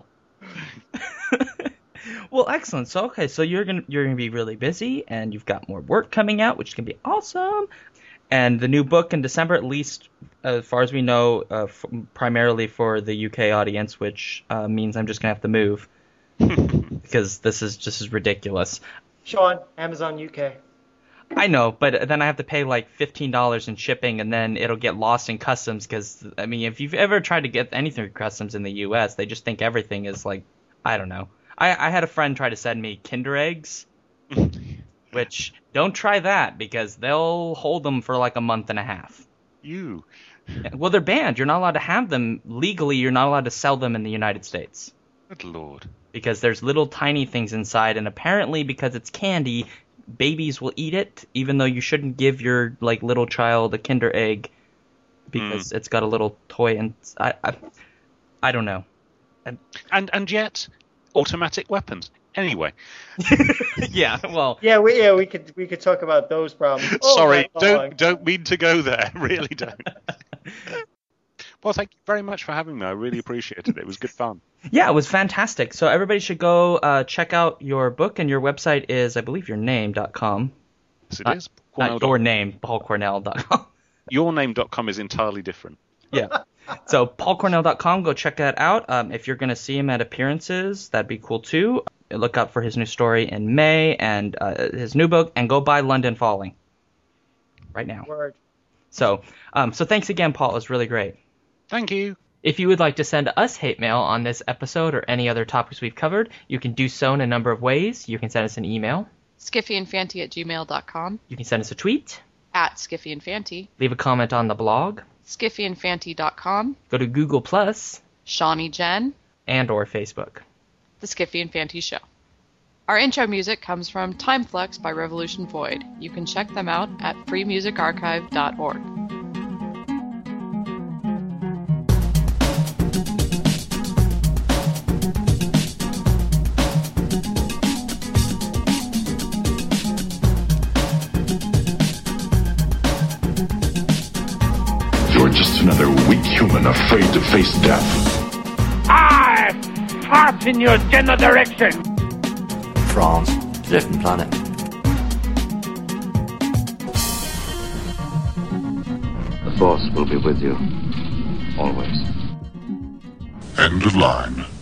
Well, excellent. So, okay, so you're gonna you're gonna be really busy, and you've got more work coming out, which is gonna be awesome. And the new book in December, at least as far as we know, uh, f- primarily for the U K audience, which uh, means I'm just gonna have to move because this is just as ridiculous. Sean, Amazon U K. I know, but then I have to pay like fifteen dollars in shipping, and then it'll get lost in customs. Because I mean, if you've ever tried to get anything through customs in the U S, they just think everything is like, I don't know. I, I had a friend try to send me Kinder eggs, which don't try that because they'll hold them for like a month and a half. You. Well, they're banned. You're not allowed to have them legally. You're not allowed to sell them in the United States Good lord. because there's little tiny things inside, and apparently because it's candy, babies will eat it, even though you shouldn't give your like little child a Kinder egg because it's got a little toy. And I, I, I don't know. And and yet, automatic weapons. Anyway. Yeah, well, Yeah, we yeah we could we could talk about those problems. all Sorry, night long. don't don't mean to go there. Really don't. Well, thank you very much for having me. I really appreciated it. It was good fun. yeah, it was fantastic. So everybody should go uh, check out your book, and your website is, I believe, your name dot com. Yes, it Not- is. Not Cornell your dot- name, paul cornell dot com. Your name dot com is entirely different. Yeah. So paul cornell dot com, go check that out. Um, if you're going to see him at appearances, that'd be cool too. Look out for his new story in May and uh, his new book, and go buy London Falling right now. Word. So, um, so thanks again, Paul. It was really great. Thank you. If you would like to send us hate mail on this episode or any other topics we've covered, you can do so in a number of ways. You can send us an email. skiffyandfanty at gmail dot com, You can send us a tweet. at skiffyandfanty, Leave a comment on the blog. skiffyandfanty dot com, Go to Google Plus Shawnee Jen, and or Facebook. The Skiffy and Fanty Show. Our intro music comes from Time Flux by Revolution Void. You can check them out at free music archive dot org. You're just another weak human afraid to face death. I fart in your general direction. France, different planet. The Force will be with you, always. End of line.